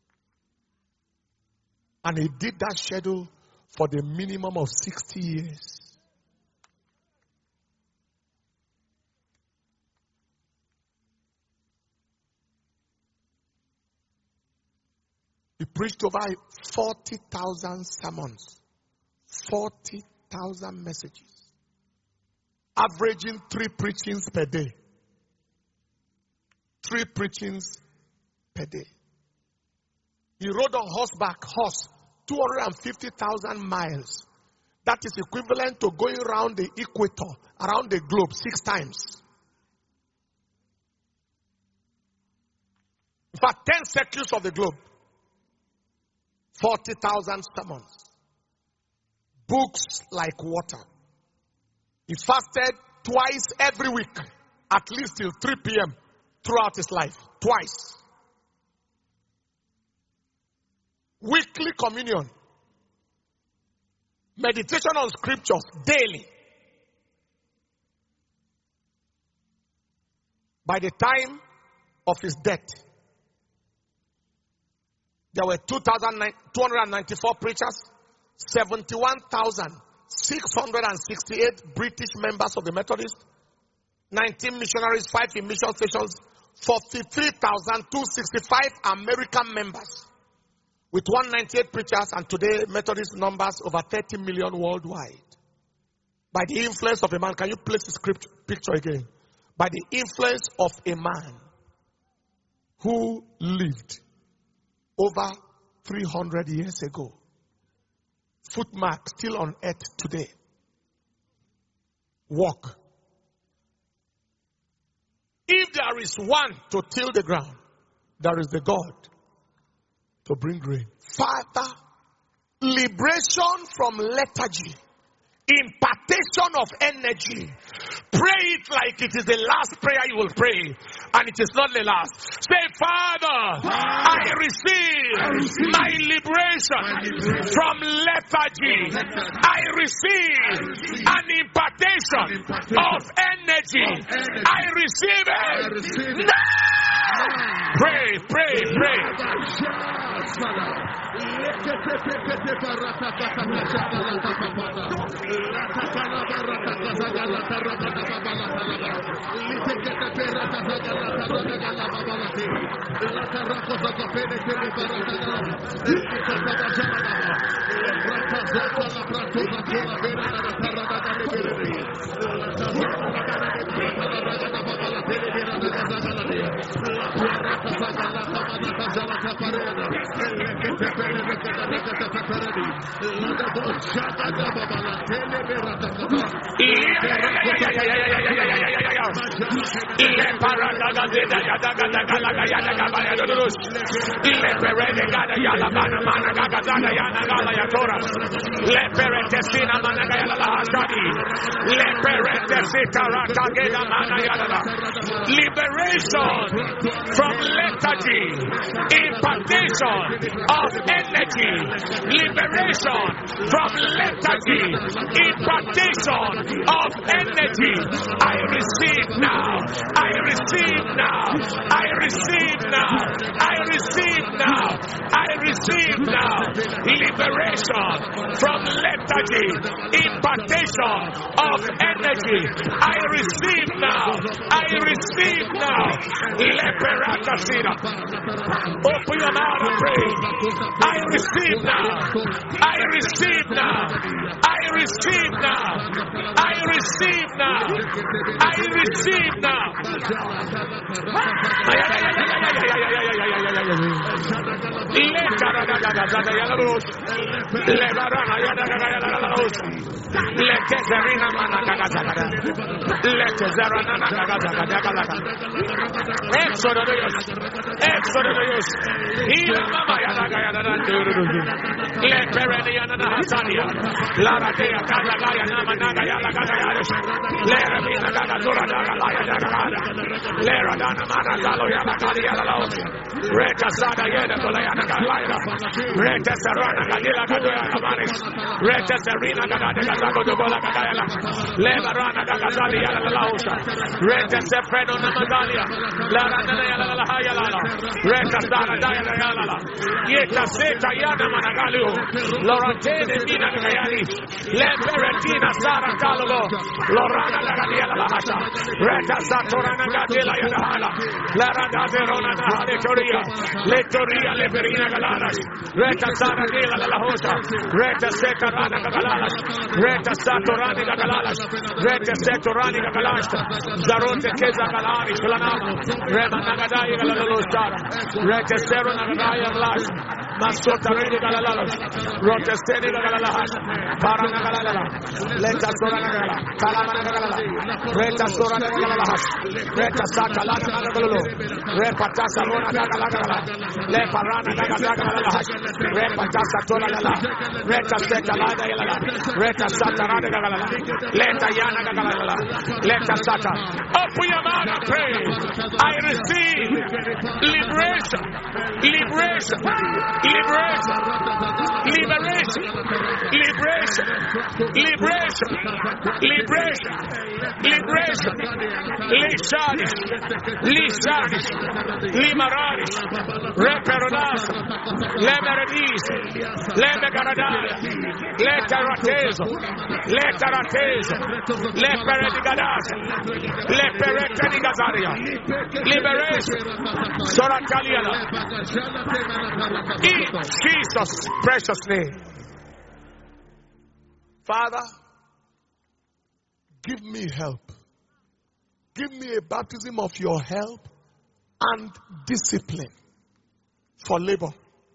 And he did that schedule for the minimum of 60 years. He preached over 40,000 sermons, 40,000 messages, averaging 3 preachings per day. 3 preachings per day. He rode on horseback, 250,000 miles. That is equivalent to going around the equator, around the globe 6 times. In fact, 10 circles of the globe. 40,000 sermons. Books like water. He fasted twice every week, at least till 3 p.m. throughout his life. Twice. Weekly communion. Meditation on scriptures daily. By the time of his death, there were 294 preachers, 71,668 British members of the Methodists, 19 missionaries, 5 in mission stations, 43,265 American members, with 198 preachers, and today Methodist numbers over 30 million worldwide. By the influence of a man, can you place the picture again? By the influence of a man who lived over 300 years ago. Footmark still on earth today. Walk. If there is one to till the ground, there is the God to bring rain. Father, liberation from lethargy, impartation of energy. Pray it like it is the last prayer you will pray, and it is not the last. Say, Father, I receive my liberation from lethargy. I receive an impartation of energy. I receive it. Pray, pray, pray. Le paradaga de daga daga yana gabaya dodus. Le perede gada yala mana mana gaga daga yana gala yatora. Le perete sina mana gala la hashadi. Le perete sitarata geda mana yala. Liberation from lethargy, impartation of energy. Liberation from lethargy, impartation of energy. I receive now. I receive now. I receive now. I receive now. I receive now. Liberation from lethargy, impartation of energy. I receive now. I receive now. Open your mouth and pray. I receive now. I receive now. I receive now. I receive now. I receive now. Letoria Leverina Galaras, Reta Sara de la Hosa, Reta Secarana Galalas, Reta Satorani Galalas, Reta Setorani Galalas, Zaronte Keza Galari, Planama, Rema Nagadai Galalosara, Reta Serona Gadaya Las, Masota Redi Galalas, Rotesteni Galalas, Parana Galala, Leta Sorana Gala, Kalamana Galala, Reta Sorana Galalas, Reta Satalana Galalo, Repatasa Rona Galala, Le Parana Galala, Repatasa Torala, Reta Setalana Galala, Reta Satarana Galala, Leta Yana Galala, Leta Sata. Open your mouth and pray. I receive liberation, liberation, liberation, liberation, liberation, liberation, liberation, liberation, Lishadish, Lishadish, Limararis, Reperonas, Lemeradis, Lemegaradaya, Letaratezo, Letaratezo, Leperedigadas, Leperetenigazaria, Liberation, Sorataliana, in Jesus' precious name. Father, give me help. Give me a baptism of your help and discipline for labor.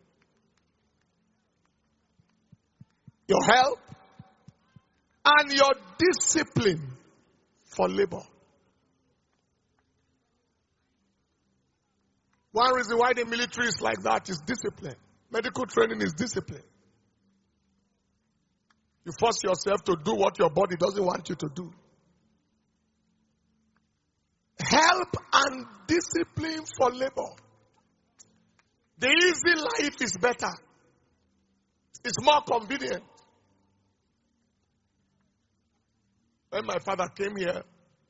Your help and your discipline for labor. One reason why the military is like that is discipline. Medical training is discipline. You force yourself to do what your body doesn't want you to do. Help and discipline for labor. The easy life is better. It's more convenient. When my father came here,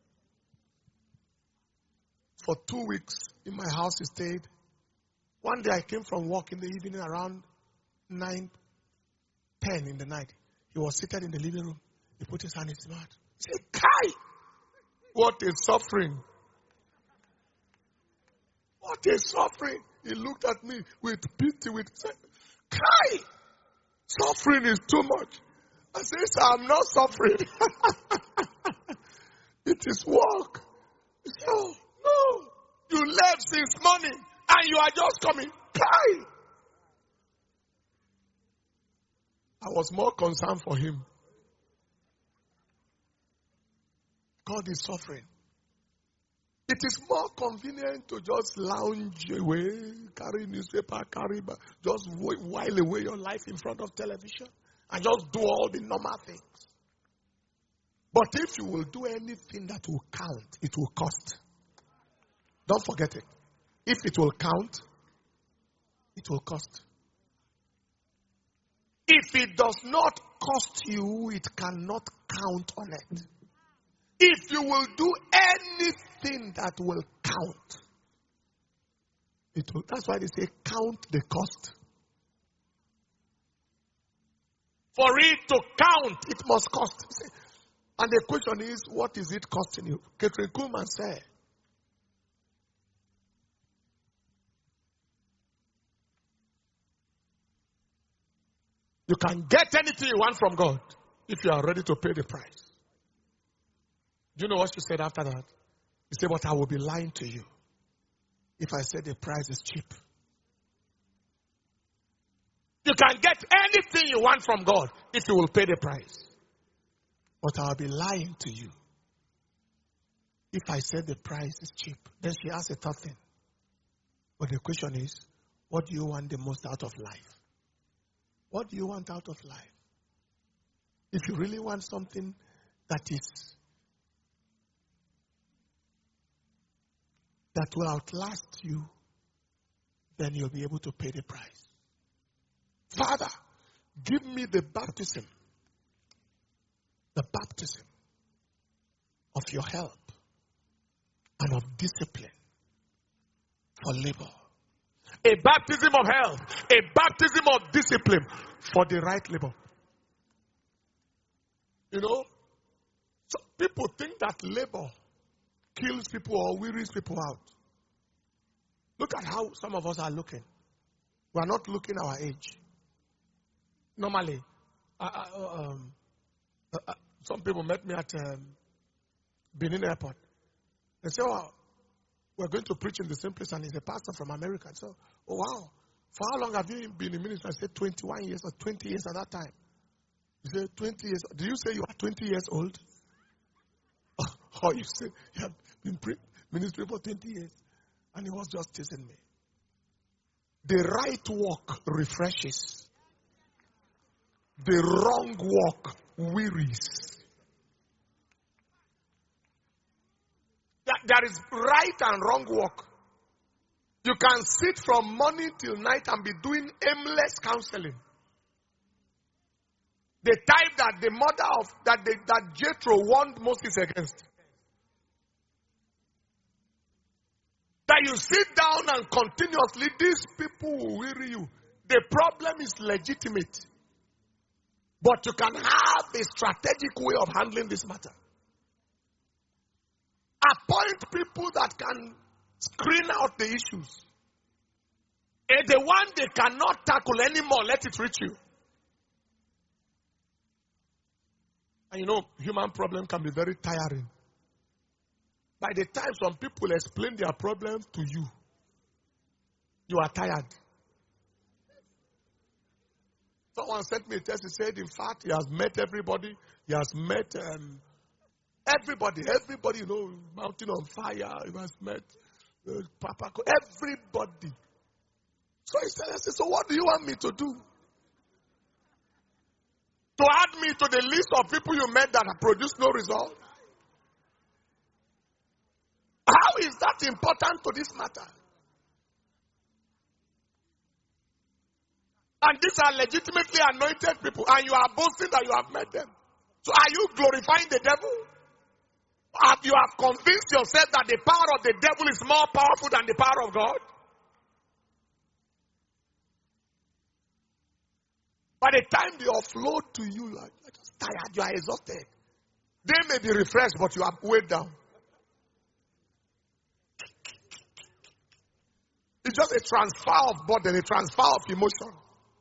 for 2 weeks in my house he stayed. One day I came from work in the evening around 9, 10 in the night. He was seated in the living room. He put his hand in his mouth. He said, Kai! What a suffering. What a suffering. He looked at me with pity, said, Kai! Suffering is too much. I said, I'm not suffering. It is work. He said, oh, no. You left since morning and you are just coming. Kai! I was more concerned for him. God is suffering. It is more convenient to just lounge away, carry newspaper, just while away your life in front of television and just do all the normal things. But if you will do anything that will count, it will cost. Don't forget it. If it will count, it will cost. If it does not cost you, it cannot count on it. If you will do anything that will count, it will. That's why they say count the cost. For it to count, it must cost. And the question is, what is it costing you? Catherine Kuhlman said, you can get anything you want from God if you are ready to pay the price. Do you know what she said after that? She said, but I will be lying to you if I said the price is cheap. You can get anything you want from God if you will pay the price. But I'll be lying to you if I said the price is cheap. Then she asked a tough thing. But the question is, what do you want the most out of life? What do you want out of life? If you really want something that will outlast you, then you'll be able to pay the price. Father, give me the baptism of your help and of discipline for labor. A baptism of help, a baptism of discipline for the right labor. You know, so people think that labor kills people or wearies people out. Look at how some of us are looking. We are not looking our age. Normally, some people met me at Benin Airport. They said, oh, we're going to preach in the same place, and he's a pastor from America. So, oh wow, for how long have you been in ministry? I said 21 years or 20 years at that time. He said 20 years. Do you say you are 20 years old? Or you say you have been ministry for 20 years? And he was just teasing me. The right walk refreshes. The wrong walk wearies. There is right and wrong walk. You can sit from morning till night and be doing aimless counseling. The type that the mother of that Jethro warned Moses against. That you sit down and continuously, these people will weary you. The problem is legitimate. But you can have a strategic way of handling this matter. Appoint people that can screen out the issues. And the one they cannot tackle anymore, let it reach you. And you know, human problem can be very tiring. By the time some people explain their problems to you, you are tired. Someone sent me a text. He said, in fact, he has met everybody. He has met everybody, you know, mountain on fire. He has met Papa, everybody. So he said, so what do you want me to do? To add me to the list of people you met that have produced no result? How is that important to this matter? And these are legitimately anointed people, and you are boasting that you have met them. So are you glorifying the devil? You have convinced yourself that the power of the devil is more powerful than the power of God? By the time they offload to you, you are just tired, you are exhausted. They may be refreshed, but you are weighed down. It's just a transfer of burden, a transfer of emotion.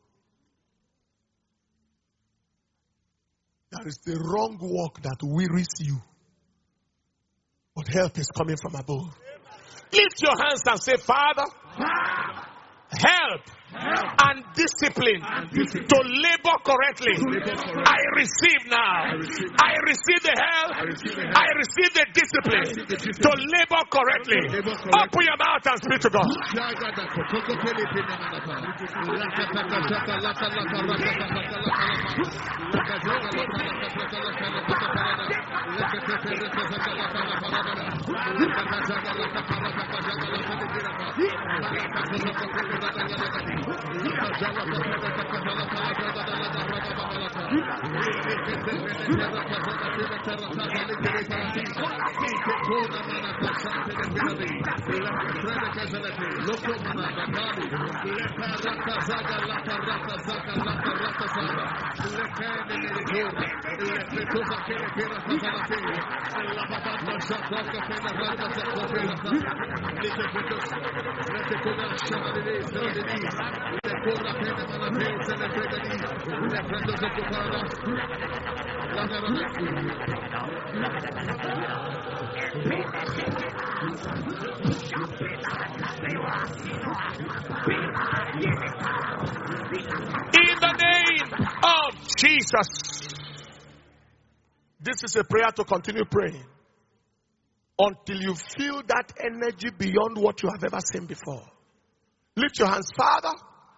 That is the wrong walk that wearies you. But help is coming from above. Lift your hands and say, Father, help and discipline to labor correctly. I receive now. I receive the help. I receive the discipline to labor correctly. Open your mouth and speak to God. In the name of Jesus. This is a prayer to continue praying until you feel that energy beyond what you have ever seen before. Lift your hands. Father,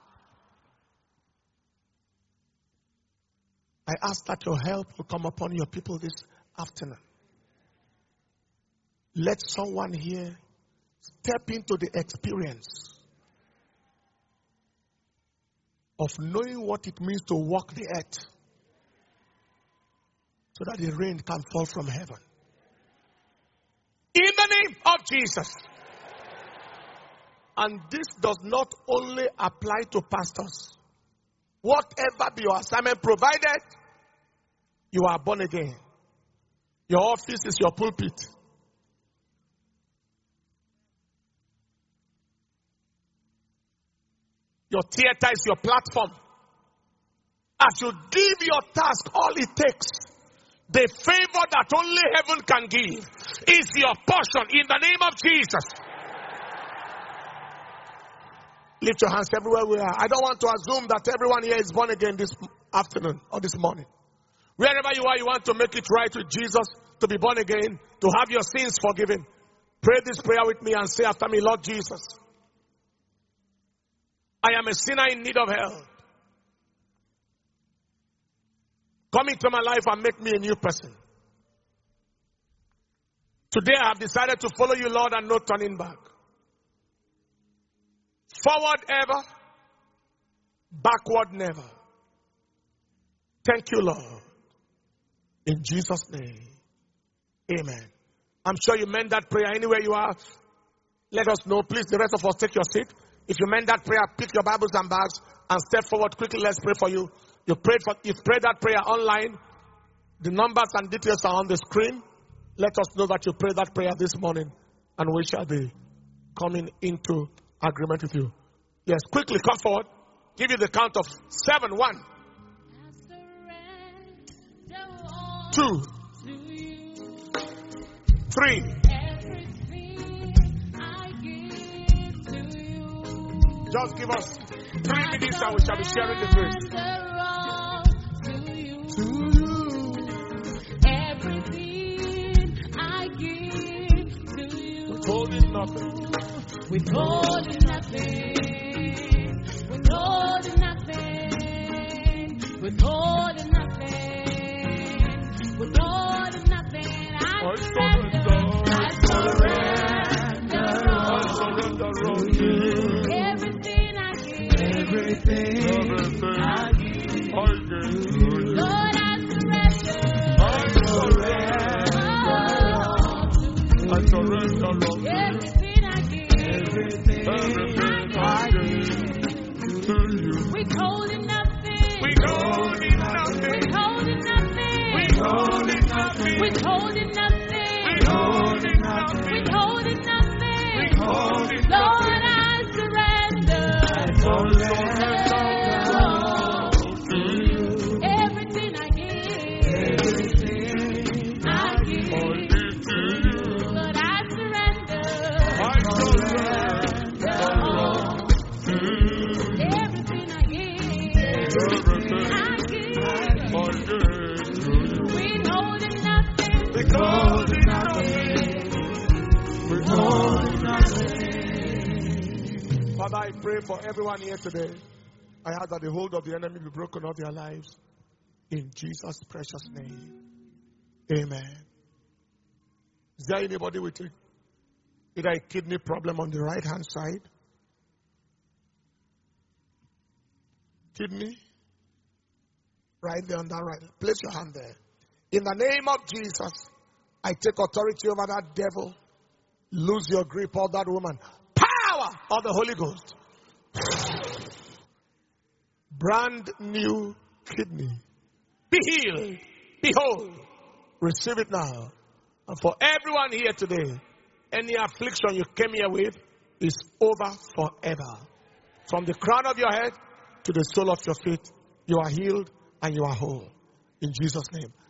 I ask that your help will come upon your people this afternoon. Let someone here step into the experience of knowing what it means to walk the earth so that the rain can fall from heaven. In the name of Jesus. And this does not only apply to pastors. Whatever be your assignment, provided you are born again. Your office is your pulpit. Your theater is your platform. As you give your task, all it takes, the favor that only heaven can give, is your portion in the name of Jesus. Lift your hands everywhere we are. I don't want to assume that everyone here is born again this afternoon or this morning. Wherever you are, you want to make it right with Jesus, to be born again, to have your sins forgiven. Pray this prayer with me and say after me, Lord Jesus, I am a sinner in need of help. Come into my life and make me a new person. Today I have decided to follow you, Lord, and no turning back. Forward ever, backward never. Thank you, Lord. In Jesus' name, amen. I'm sure you meant that prayer anywhere you are. Let us know. Please, the rest of us, take your seat. If you meant that prayer, pick your Bibles and bags and step forward quickly. Let's pray for you. You've prayed that prayer online. The numbers and details are on the screen. Let us know that you prayed that prayer this morning, and we shall be coming into agreement with you. Yes, quickly come forward. Give you the count of 7. 1, 2, 3. Just give us 3 minutes and we shall be sharing the grace. Withholding nothing. Withholding nothing. Withholding nothing. Withholding nothing. Withholding nothing. I surrender all to you. Everything I give. Everything I give. Lord, I surrender. I surrender all. Everything I give. Everything I give to you. Withholding nothing. Withholding nothing. Withholding nothing. Withholding nothing. Withholding nothing. Withholding nothing. Withholding nothing. Withholding nothing. Lord, I surrender. I surrender to you. Everything I give. Everything I give to you. Lord, I surrender. I surrender to you. Father, I pray for everyone here today. I ask that the hold of the enemy be broken off their lives. In Jesus' precious name. Amen. Is there anybody with either a kidney problem on the right hand side? Kidney? Right there on that right. Place your hand there. In the name of Jesus, I take authority over that devil. Lose your grip of that woman. Power of the Holy Ghost. Brand new kidney. Be healed. Behold. Receive it now. And for everyone here today, any affliction you came here with is over forever. From the crown of your head to the sole of your feet, you are healed and you are whole. In Jesus' name.